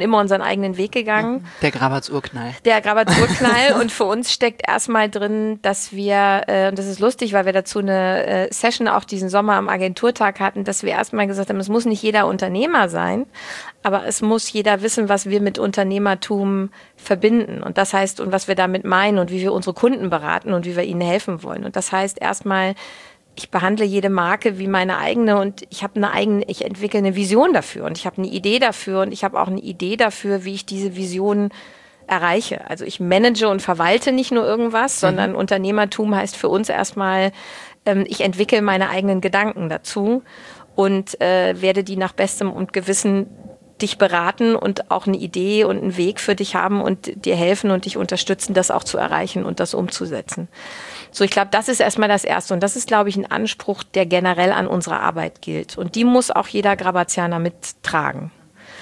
Weg gegangen. Der Grabatz-Urknall. Der Grabatz-Urknall. Und für uns steckt erstmal drin, dass wir, und das ist lustig, weil wir dazu eine Session auch diesen Sommer am Agenturtag hatten, dass wir erstmal gesagt haben, es muss nicht jeder Unternehmer sein, aber es muss jeder wissen, was wir mit Unternehmertum verbinden. Und das heißt, und was wir damit meinen und wie wir unsere Kunden beraten und wie wir ihnen helfen wollen. Und das heißt erstmal, ich behandle jede Marke wie meine eigene und ich entwickle eine Vision dafür und ich habe eine Idee dafür und ich habe auch eine Idee dafür, wie ich diese Vision erreiche. Also ich manage und verwalte nicht nur irgendwas, sondern Unternehmertum heißt für uns erstmal, ich entwickle meine eigenen Gedanken dazu und werde die nach bestem und Gewissen dich beraten und auch eine Idee und einen Weg für dich haben und dir helfen und dich unterstützen, das auch zu erreichen und das umzusetzen. So, ich glaube, das ist erstmal das Erste und das ist, glaube ich, ein Anspruch, der generell an unserer Arbeit gilt und die muss auch jeder Grabatzianer mittragen,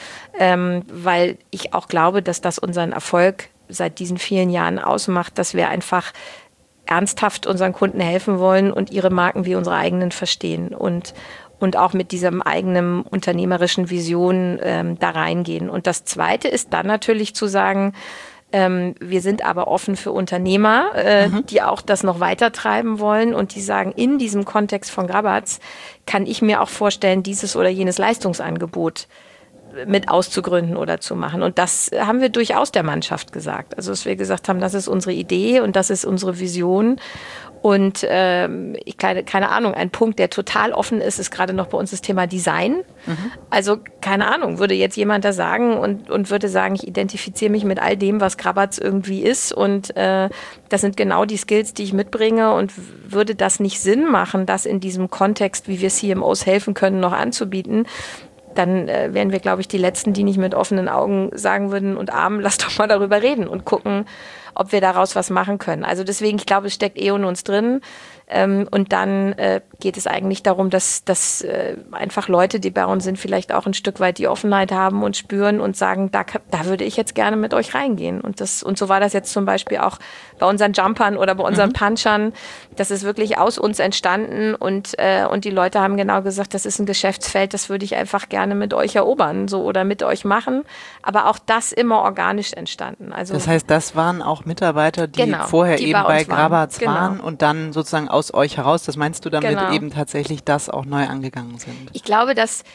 weil ich auch glaube, dass das unseren Erfolg seit diesen vielen Jahren ausmacht, dass wir einfach ernsthaft unseren Kunden helfen wollen und ihre Marken wie unsere eigenen verstehen und auch mit diesem eigenen unternehmerischen Vision da reingehen. Und das Zweite ist dann natürlich zu sagen, wir sind aber offen für Unternehmer, die auch das noch weiter treiben wollen und die sagen, in diesem Kontext von Grabatz kann ich mir auch vorstellen, dieses oder jenes Leistungsangebot mit auszugründen oder zu machen. Und das haben wir durchaus der Mannschaft gesagt. Also, dass wir gesagt haben, das ist unsere Idee und das ist unsere Vision. Und keine Ahnung, ein Punkt, der total offen ist gerade noch bei uns das Thema Design. Also keine Ahnung, würde jetzt jemand da sagen und würde sagen, ich identifiziere mich mit all dem, was Grabatz irgendwie ist und das sind genau die Skills, die ich mitbringe und würde das nicht Sinn machen, das in diesem Kontext, wie wir CMOs helfen können, noch anzubieten, dann wären wir, glaube ich, die Letzten, die nicht mit offenen Augen sagen würden und Armen, lass doch mal darüber reden und gucken, ob wir daraus was machen können. Also deswegen, ich glaube, es steckt in uns drin. Und dann geht es eigentlich darum, dass einfach Leute, die bei uns sind, vielleicht auch ein Stück weit die Offenheit haben und spüren und sagen, da würde ich jetzt gerne mit euch reingehen. Und so war das jetzt zum Beispiel auch bei unseren Jumpern oder bei unseren Punchern. Das ist wirklich aus uns entstanden und die Leute haben genau gesagt, das ist ein Geschäftsfeld, das würde ich einfach gerne mit euch erobern, so oder mit euch machen. Aber auch das immer organisch entstanden. Also das heißt, das waren auch Mitarbeiter, die vorher eben bei Grabatz waren und dann sozusagen aus euch heraus, das meinst du damit, eben tatsächlich das auch neu angegangen sind? Ich glaube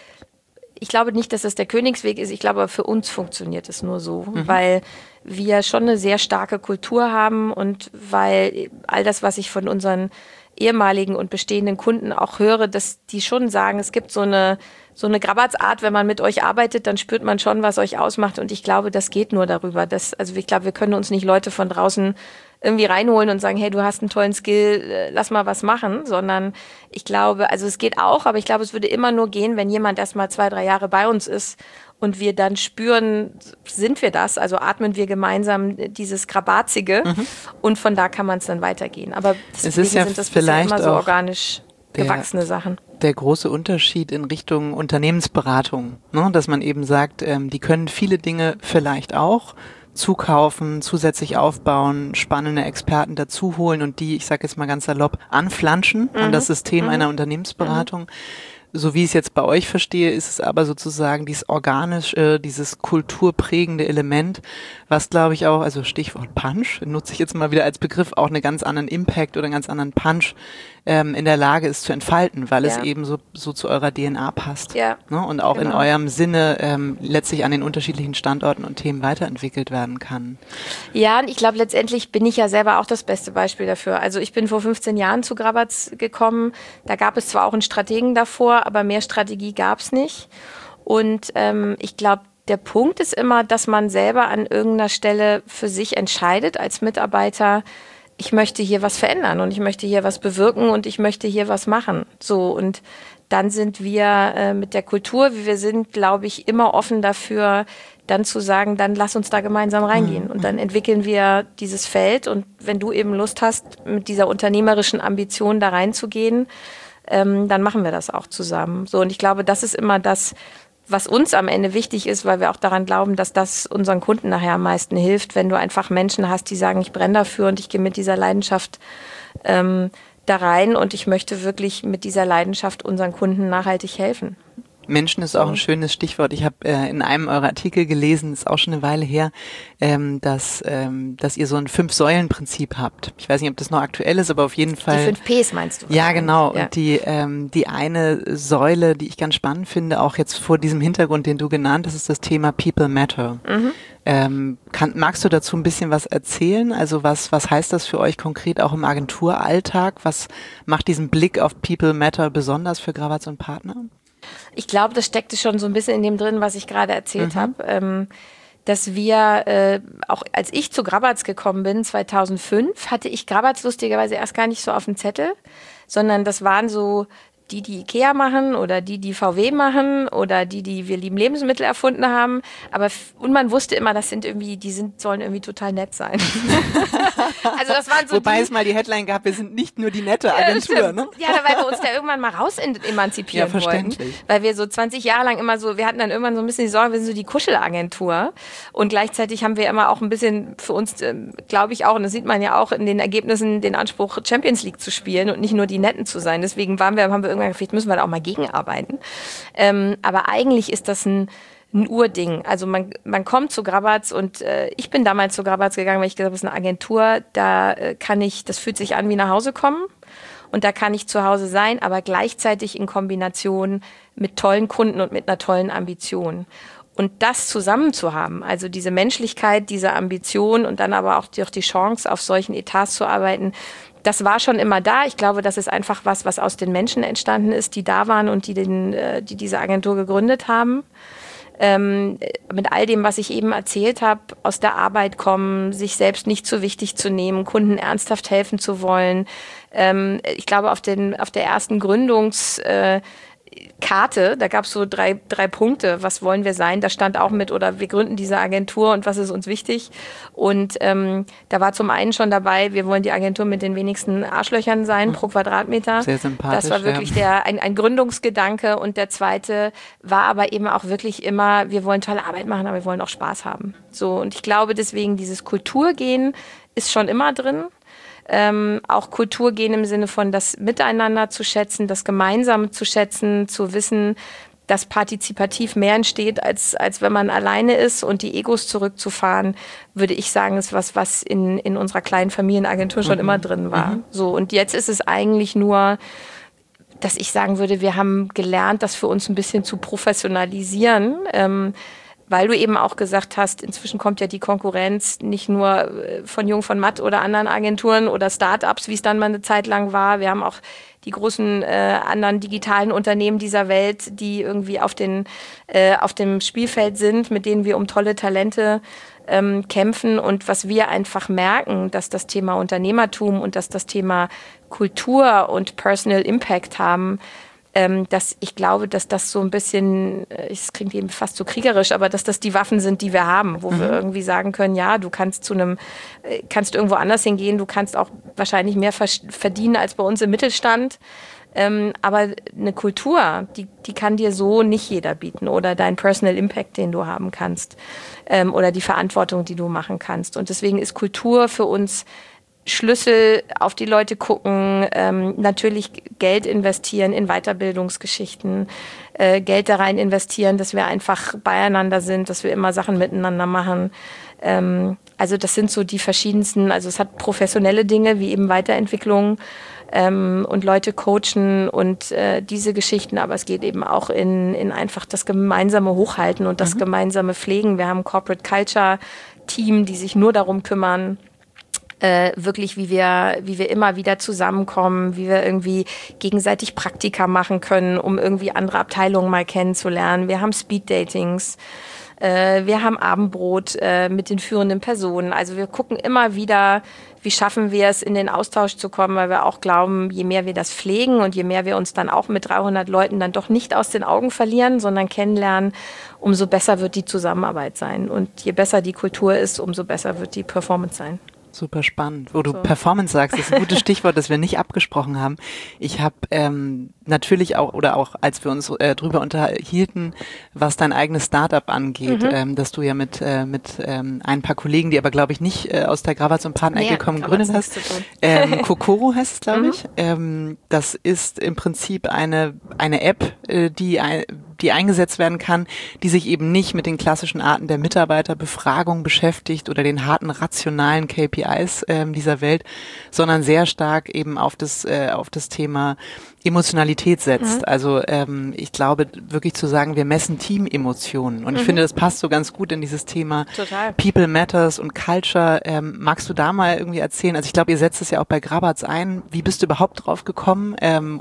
nicht, dass das der Königsweg ist. Ich glaube, für uns funktioniert es nur so, weil wir schon eine sehr starke Kultur haben und weil all das, was ich von unseren ehemaligen und bestehenden Kunden auch höre, dass die schon sagen, es gibt so eine Grabatz-Art, wenn man mit euch arbeitet, dann spürt man schon, was euch ausmacht und ich glaube, das geht nur darüber. Ich glaube, wir können uns nicht Leute von draußen irgendwie reinholen und sagen, hey, du hast einen tollen Skill, lass mal was machen, sondern ich glaube, also es geht auch, aber ich glaube, es würde immer nur gehen, wenn jemand erst mal 2-3 Jahre bei uns ist und wir dann spüren, sind wir das, also atmen wir gemeinsam dieses Grabatzige und von da kann man es dann weitergehen. Aber deswegen sind das bisher immer so organisch gewachsene Sachen. Der große Unterschied in Richtung Unternehmensberatung, ne? Dass man eben sagt, die können viele Dinge vielleicht auch zukaufen, zusätzlich aufbauen, spannende Experten dazu holen und die, ich sage jetzt mal ganz salopp, anflanschen an das System einer Unternehmensberatung. So wie ich es jetzt bei euch verstehe, ist es aber sozusagen dieses organische, dieses kulturprägende Element, was glaube ich auch, also Stichwort Punch, nutze ich jetzt mal wieder als Begriff, auch einen ganz anderen Impact oder einen ganz anderen Punch in der Lage ist zu entfalten, weil es eben so zu eurer DNA passt. Ja. Ne? Und auch in eurem Sinne letztlich an den unterschiedlichen Standorten und Themen weiterentwickelt werden kann. Ja, und ich glaube, letztendlich bin ich ja selber auch das beste Beispiel dafür. Also ich bin vor 15 Jahren zu Grabatz gekommen. Da gab es zwar auch einen Strategen davor, aber mehr Strategie gab es nicht. Und ich glaube, der Punkt ist immer, dass man selber an irgendeiner Stelle für sich entscheidet als Mitarbeiter, ich möchte hier was verändern und ich möchte hier was bewirken und ich möchte hier was machen. So, und dann sind wir mit der Kultur, wie wir sind, glaube ich, immer offen dafür, dann zu sagen, dann lass uns da gemeinsam reingehen. Und dann entwickeln wir dieses Feld und wenn du eben Lust hast, mit dieser unternehmerischen Ambition da reinzugehen, dann machen wir das auch zusammen. So, und ich glaube, das ist immer das, was uns am Ende wichtig ist, weil wir auch daran glauben, dass das unseren Kunden nachher am meisten hilft, wenn du einfach Menschen hast, die sagen, ich brenne dafür und ich gehe mit dieser Leidenschaft da rein und ich möchte wirklich mit dieser Leidenschaft unseren Kunden nachhaltig helfen. Menschen ist auch ein schönes Stichwort. Ich habe in einem eurer Artikel gelesen, ist auch schon eine Weile her, dass ihr so ein 5-Säulen-Prinzip habt. Ich weiß nicht, ob das noch aktuell ist, aber auf jeden Fall. Die 5 Ps meinst du? Ja, genau. Ja. Und die eine Säule, die ich ganz spannend finde, auch jetzt vor diesem Hintergrund, den du genannt hast, ist das Thema People Matter. Magst du dazu ein bisschen was erzählen? Also was heißt das für euch konkret auch im Agenturalltag? Was macht diesen Blick auf People Matter besonders für Grabatz und Partner? Ich glaube, das steckte schon so ein bisschen in dem drin, was ich gerade erzählt habe, dass wir, auch als ich zu Grabatz gekommen bin, 2005, hatte ich Grabatz lustigerweise erst gar nicht so auf dem Zettel, sondern das waren so die Ikea machen oder die VW machen oder die wir lieben Lebensmittel erfunden haben. Und man wusste immer, das sind irgendwie, sollen irgendwie total nett sein. Also das waren so Wobei es mal die Headline gab, wir sind nicht nur die nette Agentur, ne? Ja, weil wir uns da irgendwann mal raus emanzipieren wollten. Weil wir so 20 Jahre lang immer so, wir hatten dann irgendwann so ein bisschen die Sorge, wir sind so die Kuschelagentur. Und gleichzeitig haben wir immer auch ein bisschen für uns, glaube ich auch, und das sieht man ja auch in den Ergebnissen, den Anspruch, Champions League zu spielen und nicht nur die Netten zu sein. Deswegen haben wir irgendwann vielleicht müssen wir da auch mal gegenarbeiten. Aber eigentlich ist das ein Urding. Also man kommt zu Grabatz und ich bin damals zu Grabatz gegangen, weil ich gesagt habe, das ist eine Agentur, das fühlt sich an wie nach Hause kommen und da kann ich zu Hause sein, aber gleichzeitig in Kombination mit tollen Kunden und mit einer tollen Ambition. Und das zusammen zu haben, also diese Menschlichkeit, diese Ambition und dann aber auch die Chance, auf solchen Etats zu arbeiten, das war schon immer da. Ich glaube, das ist einfach was aus den Menschen entstanden ist, die da waren und die diese Agentur gegründet haben. Mit all dem, was ich eben erzählt habe, aus der Arbeit kommen, sich selbst nicht so wichtig zu nehmen, Kunden ernsthaft helfen zu wollen. Ich glaube, auf der ersten Karte, da gab es so drei Punkte, was wollen wir sein, da stand auch mit, oder wir gründen diese Agentur und was ist uns wichtig. Und da war zum einen schon dabei, wir wollen die Agentur mit den wenigsten Arschlöchern sein pro Quadratmeter. Sehr sympathisch. Das war wirklich ein Gründungsgedanke. Und der zweite war aber eben auch wirklich immer, wir wollen tolle Arbeit machen, aber wir wollen auch Spaß haben. So, und ich glaube deswegen, dieses Kulturgehen ist schon immer drin. Auch Kultur gehen im Sinne von das Miteinander zu schätzen, das Gemeinsame zu schätzen, zu wissen, dass partizipativ mehr entsteht, als wenn man alleine ist, und die Egos zurückzufahren, würde ich sagen, ist was in unserer kleinen Familienagentur schon immer drin war. So, und jetzt ist es eigentlich nur, dass ich sagen würde, wir haben gelernt, das für uns ein bisschen zu professionalisieren, weil du eben auch gesagt hast, inzwischen kommt ja die Konkurrenz nicht nur von Jung von Matt oder anderen Agenturen oder Startups, wie es dann mal eine Zeit lang war. Wir haben auch die großen anderen digitalen Unternehmen dieser Welt, die irgendwie auf dem Spielfeld sind, mit denen wir um tolle Talente kämpfen. Und was wir einfach merken, dass das Thema Unternehmertum und dass das Thema Kultur und Personal Impact haben, dass ich glaube, dass das so ein bisschen, es klingt eben fast so kriegerisch, aber dass das die Waffen sind, die wir haben, wo wir irgendwie sagen können, ja, du kannst kannst irgendwo anders hingehen, du kannst auch wahrscheinlich mehr verdienen als bei uns im Mittelstand. Aber eine Kultur, die kann dir so nicht jeder bieten, oder dein Personal Impact, den du haben kannst, oder die Verantwortung, die du machen kannst. Und deswegen ist Kultur für uns Schlüssel, auf die Leute gucken, natürlich Geld investieren in Weiterbildungsgeschichten, Geld da rein investieren, dass wir einfach beieinander sind, dass wir immer Sachen miteinander machen. Also das sind so die verschiedensten, also es hat professionelle Dinge wie eben Weiterentwicklung und Leute coachen und diese Geschichten, aber es geht eben auch in einfach das gemeinsame Hochhalten und das gemeinsame Pflegen. Wir haben ein Corporate Culture Team, die sich nur darum kümmern, wirklich, wie wir immer wieder zusammenkommen, wie wir irgendwie gegenseitig Praktika machen können, um irgendwie andere Abteilungen mal kennenzulernen. Wir haben Speed-Datings, wir haben Abendbrot mit den führenden Personen. Also wir gucken immer wieder, wie schaffen wir es, in den Austausch zu kommen, weil wir auch glauben, je mehr wir das pflegen und je mehr wir uns dann auch mit 300 Leuten dann doch nicht aus den Augen verlieren, sondern kennenlernen, umso besser wird die Zusammenarbeit sein. Und je besser die Kultur ist, umso besser wird die Performance sein. Super spannend. Wo du Performance sagst, ist ein gutes Stichwort, das wir nicht abgesprochen haben. Ich habe natürlich auch, oder auch als wir uns drüber unterhielten, was dein eigenes Startup angeht, dass du ja mit ein paar Kollegen, die aber glaube ich nicht aus der Grawatz und Partnerecke kommen, gegründet hast. Kokoro heißt es, glaube ich. Das ist im Prinzip eine App, die eingesetzt werden kann, die sich eben nicht mit den klassischen Arten der Mitarbeiterbefragung beschäftigt oder den harten rationalen KPIs dieser Welt, sondern sehr stark eben auf das Thema Emotionalität setzt. Also ich glaube wirklich zu sagen, wir messen Teamemotionen, und ich finde, das passt so ganz gut in dieses Thema Total. People Matters und Culture. Magst du da mal irgendwie erzählen? Also ich glaube, ihr setzt es ja auch bei Grawatz ein. Wie bist du überhaupt drauf gekommen?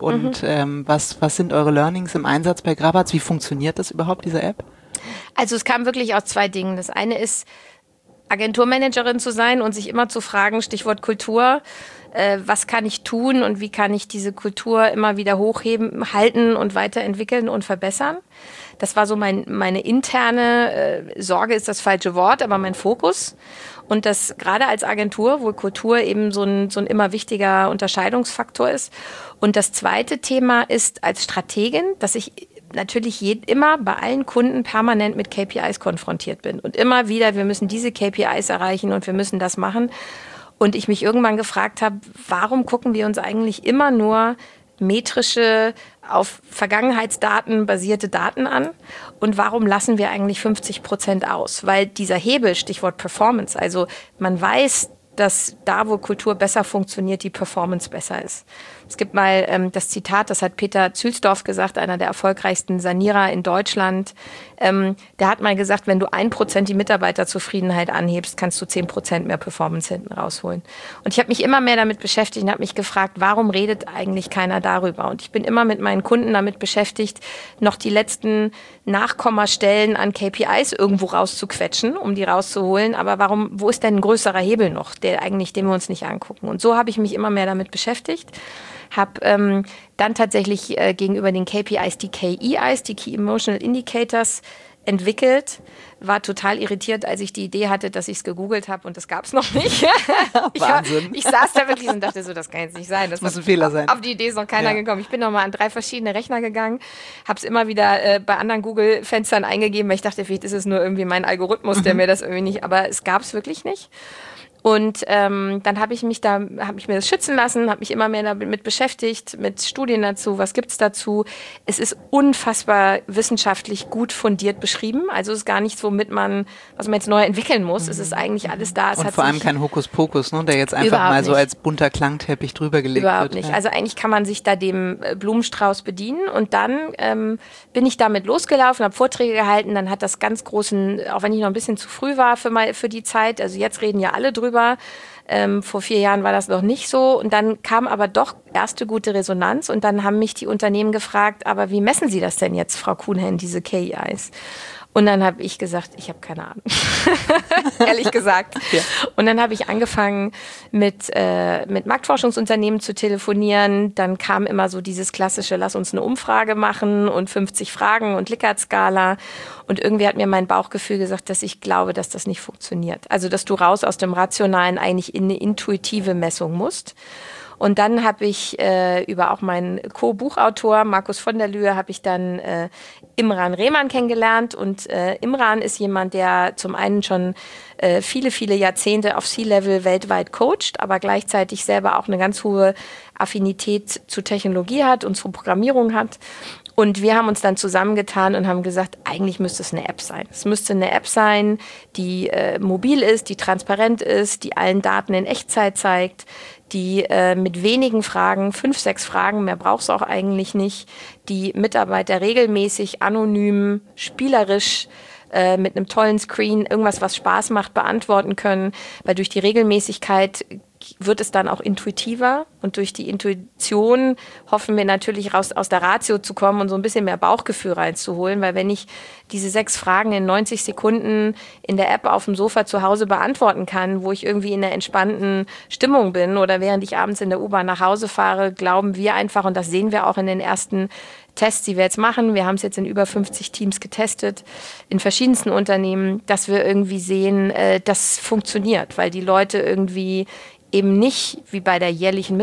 Was sind eure Learnings im Einsatz bei Grawatz? Wie funktioniert das überhaupt, diese App? Also es kam wirklich aus zwei Dingen. Das eine ist, Agenturmanagerin zu sein und sich immer zu fragen, Stichwort Kultur, was kann ich tun und wie kann ich diese Kultur immer wieder hochheben, halten und weiterentwickeln und verbessern. Das war so meine interne Sorge, ist das falsche Wort, aber mein Fokus. Und das gerade als Agentur, wo Kultur eben so ein immer wichtiger Unterscheidungsfaktor ist. Und das zweite Thema ist als Strategin, dass ich natürlich immer bei allen Kunden permanent mit KPIs konfrontiert bin. Und immer wieder, wir müssen diese KPIs erreichen und wir müssen das machen. Und ich mich irgendwann gefragt habe, warum gucken wir uns eigentlich immer nur metrische, auf Vergangenheitsdaten basierte Daten an? Und warum lassen wir eigentlich 50% aus? Weil dieser Hebel, Stichwort Performance, also man weiß, dass da, wo Kultur besser funktioniert, die Performance besser ist. Es gibt mal das Zitat, das hat Peter Zülsdorf gesagt, einer der erfolgreichsten Sanierer in Deutschland. Der hat mal gesagt, wenn du 1% die Mitarbeiterzufriedenheit anhebst, kannst du 10% mehr Performance hinten rausholen. Und ich habe mich immer mehr damit beschäftigt und habe mich gefragt, warum redet eigentlich keiner darüber? Und ich bin immer mit meinen Kunden damit beschäftigt, noch die letzten Nachkommastellen an KPIs irgendwo rauszuquetschen, um die rauszuholen. Aber wo ist denn ein größerer Hebel noch, den wir uns nicht angucken? Und so habe ich mich immer mehr damit beschäftigt. habe dann tatsächlich gegenüber den KPIs die KEIs, die Key Emotional Indicators, entwickelt, war total irritiert, als ich die Idee hatte, dass ich es gegoogelt habe und das gab es noch nicht. Wahnsinn. Ich saß da wirklich und dachte so, das kann jetzt nicht sein. Das muss ein Fehler sein. Auf die Idee ist noch keiner gekommen. Ich bin nochmal an 3 verschiedene Rechner gegangen, habe es immer wieder bei anderen Google-Fenstern eingegeben, weil ich dachte, vielleicht ist es nur irgendwie mein Algorithmus, der mir das irgendwie nicht, aber es gab es wirklich nicht. Und dann habe ich mir das schützen lassen, habe mich immer mehr damit beschäftigt, mit Studien dazu, was gibt's dazu. Es ist unfassbar wissenschaftlich gut fundiert beschrieben. Also es ist gar nichts, was man jetzt neu entwickeln muss. Es ist eigentlich alles da. Und vor allem kein Hokuspokus, ne, der jetzt einfach mal so als bunter Klangteppich drüber gelegt wird. Überhaupt nicht. Ja. Also eigentlich kann man sich da dem Blumenstrauß bedienen. Und dann bin ich damit losgelaufen, habe Vorträge gehalten. Dann hat das ganz großen, auch wenn ich noch ein bisschen zu früh war für die Zeit, also jetzt reden ja alle drüber. Vor 4 Jahren war das noch nicht so und dann kam aber doch erste gute Resonanz und dann haben mich die Unternehmen gefragt, aber wie messen Sie das denn jetzt, Frau Kuhnhen, diese KEIs? Und dann habe ich gesagt, ich habe keine Ahnung, ehrlich gesagt. Ja. Und dann habe ich angefangen mit Marktforschungsunternehmen zu telefonieren. Dann kam immer so dieses klassische, lass uns eine Umfrage machen und 50 Fragen und Likert-Skala. Und irgendwie hat mir mein Bauchgefühl gesagt, dass ich glaube, dass das nicht funktioniert. Also, dass du raus aus dem Rationalen eigentlich in eine intuitive Messung musst. Und dann habe ich über auch meinen Co-Buchautor Markus von der Lühe habe ich dann Imran Rehman kennengelernt. Und Imran ist jemand, der zum einen schon viele, viele Jahrzehnte auf C-Level weltweit coacht, aber gleichzeitig selber auch eine ganz hohe Affinität zu Technologie hat und zu Programmierung hat. Und wir haben uns dann zusammengetan und haben gesagt, eigentlich müsste es eine App sein. Es müsste eine App sein, die mobil ist, die transparent ist, die allen Daten in Echtzeit zeigt, die mit wenigen Fragen, 5, 6 Fragen, mehr braucht es auch eigentlich nicht, die Mitarbeiter regelmäßig, anonym, spielerisch mit einem tollen Screen irgendwas, was Spaß macht, beantworten können, weil durch die Regelmäßigkeit wird es dann auch intuitiver und durch die Intuition hoffen wir natürlich raus aus der Ratio zu kommen und so ein bisschen mehr Bauchgefühl reinzuholen, weil wenn ich diese 6 Fragen in 90 Sekunden in der App auf dem Sofa zu Hause beantworten kann, wo ich irgendwie in einer entspannten Stimmung bin oder während ich abends in der U-Bahn nach Hause fahre, glauben wir einfach, und das sehen wir auch in den ersten Tests, die wir jetzt machen, wir haben es jetzt in über 50 Teams getestet, in verschiedensten Unternehmen, dass wir irgendwie sehen, das funktioniert, weil die Leute irgendwie eben nicht wie bei der jährlichen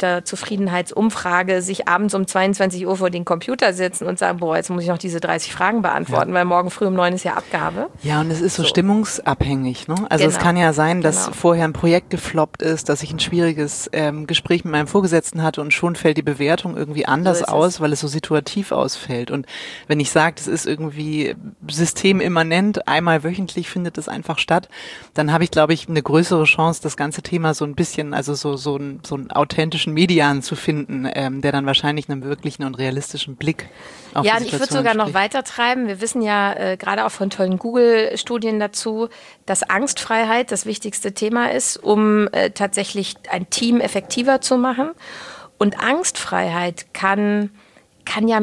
Mitarbeiterzufriedenheitsumfrage sich abends um 22 Uhr vor den Computer sitzen und sagen, boah, jetzt muss ich noch diese 30 Fragen beantworten, weil morgen früh um 9 ist ja Abgabe. Ja, und es ist so stimmungsabhängig, ne? Also es kann ja sein, dass vorher ein Projekt gefloppt ist, dass ich ein schwieriges Gespräch mit meinem Vorgesetzten hatte und schon fällt die Bewertung irgendwie anders aus, weil es so situativ ausfällt. Und wenn ich sage, das ist irgendwie systemimmanent, einmal wöchentlich findet es einfach statt, dann habe ich, glaube ich, eine größere Chance, das ganze Thema so ein bisschen, also so einen authentischen Median zu finden, der dann wahrscheinlich einen wirklichen und realistischen Blick auf die Situation und ich würde sogar noch weiter treiben. Wir wissen ja gerade auch von tollen Google-Studien dazu, dass Angstfreiheit das wichtigste Thema ist, um tatsächlich ein Team effektiver zu machen. Und Angstfreiheit kann ja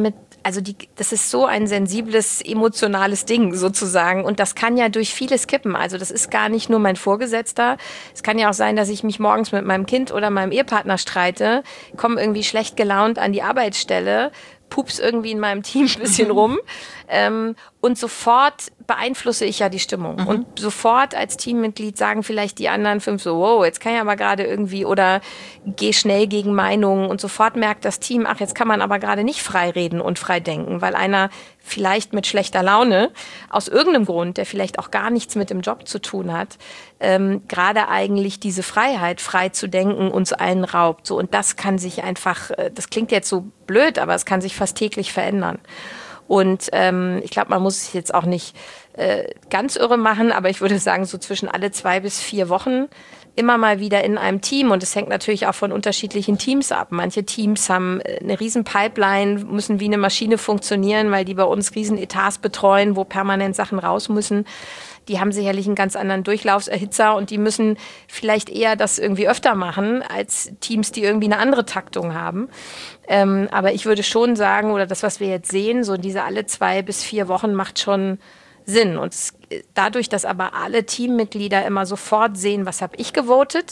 das ist so ein sensibles, emotionales Ding sozusagen und das kann ja durch vieles kippen. Also das ist gar nicht nur mein Vorgesetzter. Es kann ja auch sein, dass ich mich morgens mit meinem Kind oder meinem Ehepartner streite, komme irgendwie schlecht gelaunt an die Arbeitsstelle, pups irgendwie in meinem Team ein bisschen rum und sofort beeinflusse ich ja die Stimmung. Und sofort als Teammitglied sagen vielleicht die anderen 5 so, wow, jetzt kann ich aber gerade irgendwie oder geh schnell gegen Meinungen und sofort merkt das Team, ach, jetzt kann man aber gerade nicht frei reden und frei denken, weil einer vielleicht mit schlechter Laune aus irgendeinem Grund, der vielleicht auch gar nichts mit dem Job zu tun hat, gerade eigentlich diese Freiheit, frei zu denken, uns allen raubt. So, und das kann sich einfach, das klingt jetzt so blöd, aber es kann sich fast täglich verändern. Und ich glaube, man muss es jetzt auch nicht ganz irre machen, aber ich würde sagen, so zwischen alle 2 bis 4 Wochen immer mal wieder in einem Team. Und es hängt natürlich auch von unterschiedlichen Teams ab. Manche Teams haben eine riesen Pipeline, müssen wie eine Maschine funktionieren, weil die bei uns riesen Etats betreuen, wo permanent Sachen raus müssen. Die haben sicherlich einen ganz anderen Durchlaufserhitzer und die müssen vielleicht eher das irgendwie öfter machen als Teams, die irgendwie eine andere Taktung haben. Aber ich würde schon sagen, oder das, was wir jetzt sehen, so diese alle 2 bis 4 Wochen macht schon Sinn. Und dadurch, dass aber alle Teammitglieder immer sofort sehen, was habe ich gewotet,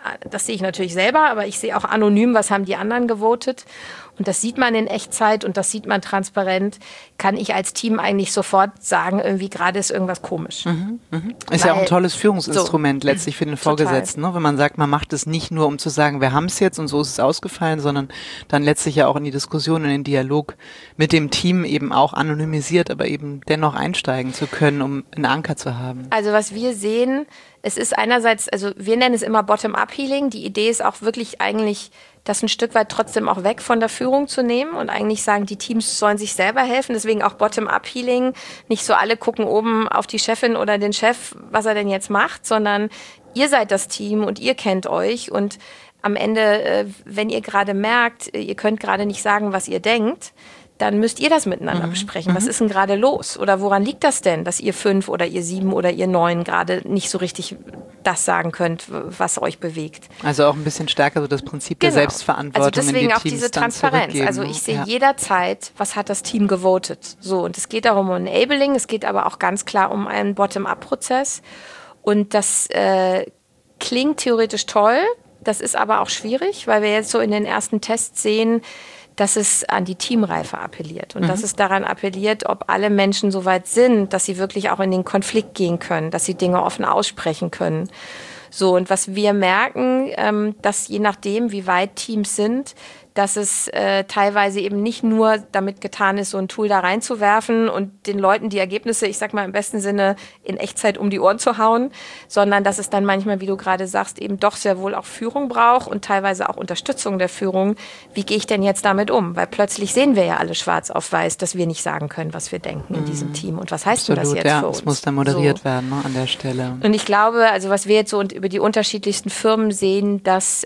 das sehe ich natürlich selber, aber ich sehe auch anonym, was haben die anderen gewotet. Und das sieht man in Echtzeit und das sieht man transparent, kann ich als Team eigentlich sofort sagen, irgendwie gerade ist irgendwas komisch. Ist ja auch ein tolles Führungsinstrument letztlich für den Vorgesetzten, ne? Wenn man sagt, man macht es nicht nur, um zu sagen, wir haben es jetzt und so ist es ausgefallen, sondern dann letztlich ja auch in die Diskussion und in den Dialog mit dem Team eben auch anonymisiert, aber eben dennoch einsteigen zu können, um einen Anker zu haben. Also was wir sehen, es ist einerseits, also wir nennen es immer Bottom-up-Healing. Die Idee ist auch wirklich eigentlich, das ein Stück weit trotzdem auch weg von der Führung zu nehmen und eigentlich sagen, die Teams sollen sich selber helfen. Deswegen auch Bottom-up-Healing. Nicht so alle gucken oben auf die Chefin oder den Chef, was er denn jetzt macht, sondern ihr seid das Team und ihr kennt euch. Und am Ende, wenn ihr gerade merkt, ihr könnt gerade nicht sagen, was ihr denkt, dann müsst ihr das miteinander besprechen. Was ist denn gerade los? Oder woran liegt das denn, dass ihr 5 oder ihr 7 oder ihr 9 gerade nicht so richtig das sagen könnt, was euch bewegt? Also auch ein bisschen stärker so das Prinzip der Selbstverantwortung. Also deswegen in die auch Teams diese Transparenz. Also ich sehe jederzeit, was hat das Team gewotet. So, und es geht darum um Enabling, es geht aber auch ganz klar um einen Bottom-up-Prozess. Und das klingt theoretisch toll, das ist aber auch schwierig, weil wir jetzt so in den ersten Tests sehen, dass es an die Teamreife appelliert und dass es daran appelliert, ob alle Menschen so weit sind, dass sie wirklich auch in den Konflikt gehen können, dass sie Dinge offen aussprechen können. So, und was wir merken, dass je nachdem, wie weit Teams sind, dass es teilweise eben nicht nur damit getan ist, so ein Tool da reinzuwerfen und den Leuten die Ergebnisse, ich sag mal im besten Sinne, in Echtzeit um die Ohren zu hauen, sondern dass es dann manchmal, wie du gerade sagst, eben doch sehr wohl auch Führung braucht und teilweise auch Unterstützung der Führung. Wie gehe ich denn jetzt damit um? Weil plötzlich sehen wir ja alle schwarz auf weiß, dass wir nicht sagen können, was wir denken in diesem Team. Und was heißt denn das jetzt für uns? Es muss dann moderiert werden, ne, an der Stelle. Und ich glaube, also was wir jetzt so über die unterschiedlichsten Firmen sehen, dass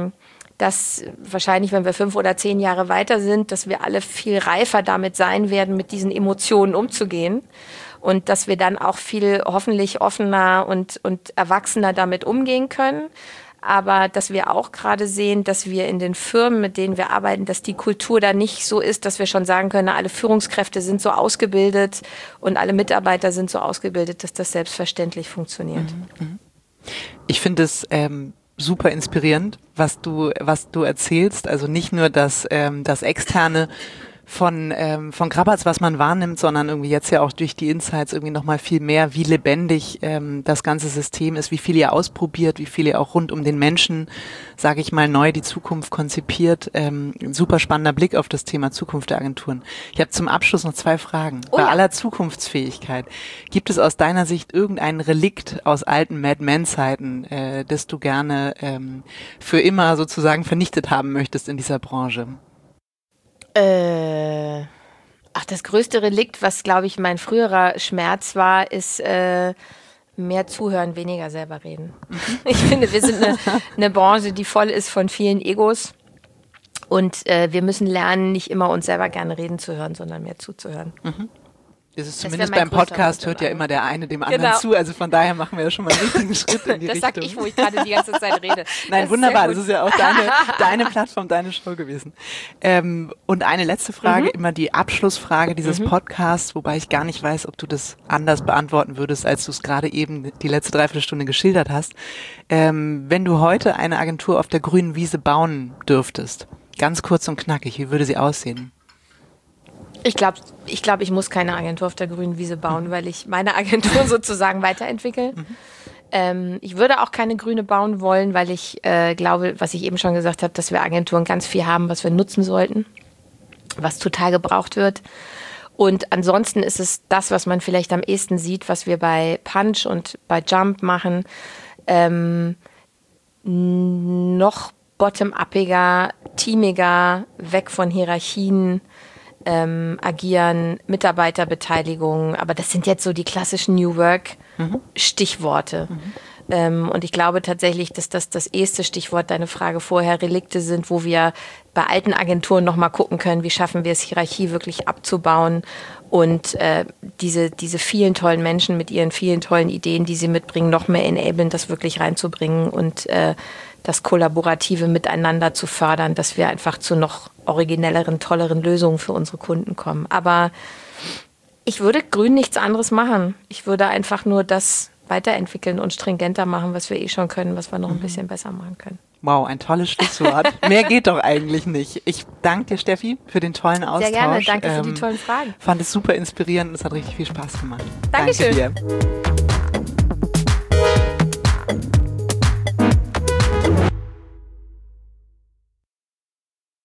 wahrscheinlich, wenn wir 5 oder 10 Jahre weiter sind, dass wir alle viel reifer damit sein werden, mit diesen Emotionen umzugehen und dass wir dann auch viel hoffentlich offener und erwachsener damit umgehen können. Aber dass wir auch gerade sehen, dass wir in den Firmen, mit denen wir arbeiten, dass die Kultur da nicht so ist, dass wir schon sagen können, alle Führungskräfte sind so ausgebildet und alle Mitarbeiter sind so ausgebildet, dass das selbstverständlich funktioniert. Ich finde es super inspirierend, was du erzählst. Also nicht nur das Externe von Grabatz, was man wahrnimmt, sondern irgendwie jetzt ja auch durch die Insights irgendwie nochmal viel mehr, wie lebendig das ganze System ist, wie viel ihr ausprobiert, wie viel ihr auch rund um den Menschen, sage ich mal, neu die Zukunft konzipiert. Ein super spannender Blick auf das Thema Zukunft der Agenturen. Ich habe zum Abschluss noch 2 Fragen. Bei aller Zukunftsfähigkeit, gibt es aus deiner Sicht irgendein Relikt aus alten Mad Men-Zeiten, das du gerne für immer sozusagen vernichtet haben möchtest in dieser Branche? Das größte Relikt, was, glaube ich, mein früherer Schmerz war, ist mehr zuhören, weniger selber reden. Ich finde, wir sind eine Branche, die voll ist von vielen Egos und wir müssen lernen, nicht immer uns selber gerne reden zu hören, sondern mehr zuzuhören. Das ist zumindest beim Podcast, hört ja immer der eine dem anderen zu. Also von daher machen wir ja schon mal einen richtigen Schritt in die Richtung. Das sag ich, wo ich gerade die ganze Zeit rede. Nein, wunderbar. Das ist ja auch deine Plattform, deine Show gewesen. Und eine letzte Frage, immer die Abschlussfrage dieses Podcasts, wobei ich gar nicht weiß, ob du das anders beantworten würdest, als du es gerade eben die letzte Dreiviertelstunde geschildert hast. Wenn du heute eine Agentur auf der grünen Wiese bauen dürftest, ganz kurz und knackig, wie würde sie aussehen? Ich glaube, ich muss keine Agentur auf der grünen Wiese bauen, weil ich meine Agentur sozusagen weiterentwickle. Ich würde auch keine grüne bauen wollen, weil ich glaube, was ich eben schon gesagt habe, dass wir Agenturen ganz viel haben, was wir nutzen sollten, was total gebraucht wird. Und ansonsten ist es das, was man vielleicht am ehesten sieht, was wir bei Punch und bei Jump machen, noch bottom-uppiger, teamiger, weg von Hierarchien, agieren, Mitarbeiterbeteiligung, aber das sind jetzt so die klassischen New Work Stichworte. Und ich glaube tatsächlich, dass das erste Stichwort, deine Frage vorher, Relikte sind, wo wir bei alten Agenturen nochmal gucken können, wie schaffen wir es, Hierarchie wirklich abzubauen und diese vielen tollen Menschen mit ihren vielen tollen Ideen, die sie mitbringen, noch mehr enablen, das wirklich reinzubringen und das kollaborative Miteinander zu fördern, dass wir einfach zu noch originelleren, tolleren Lösungen für unsere Kunden kommen. Aber ich würde grün nichts anderes machen. Ich würde einfach nur das weiterentwickeln und stringenter machen, was wir schon können, was wir noch ein bisschen besser machen können. Wow, ein tolles Schlusswort. Mehr geht doch eigentlich nicht. Ich danke dir, Steffi, für den tollen Austausch. Sehr gerne, danke für die tollen Fragen. Fand es super inspirierend und es hat richtig viel Spaß gemacht. Dankeschön. Danke dir.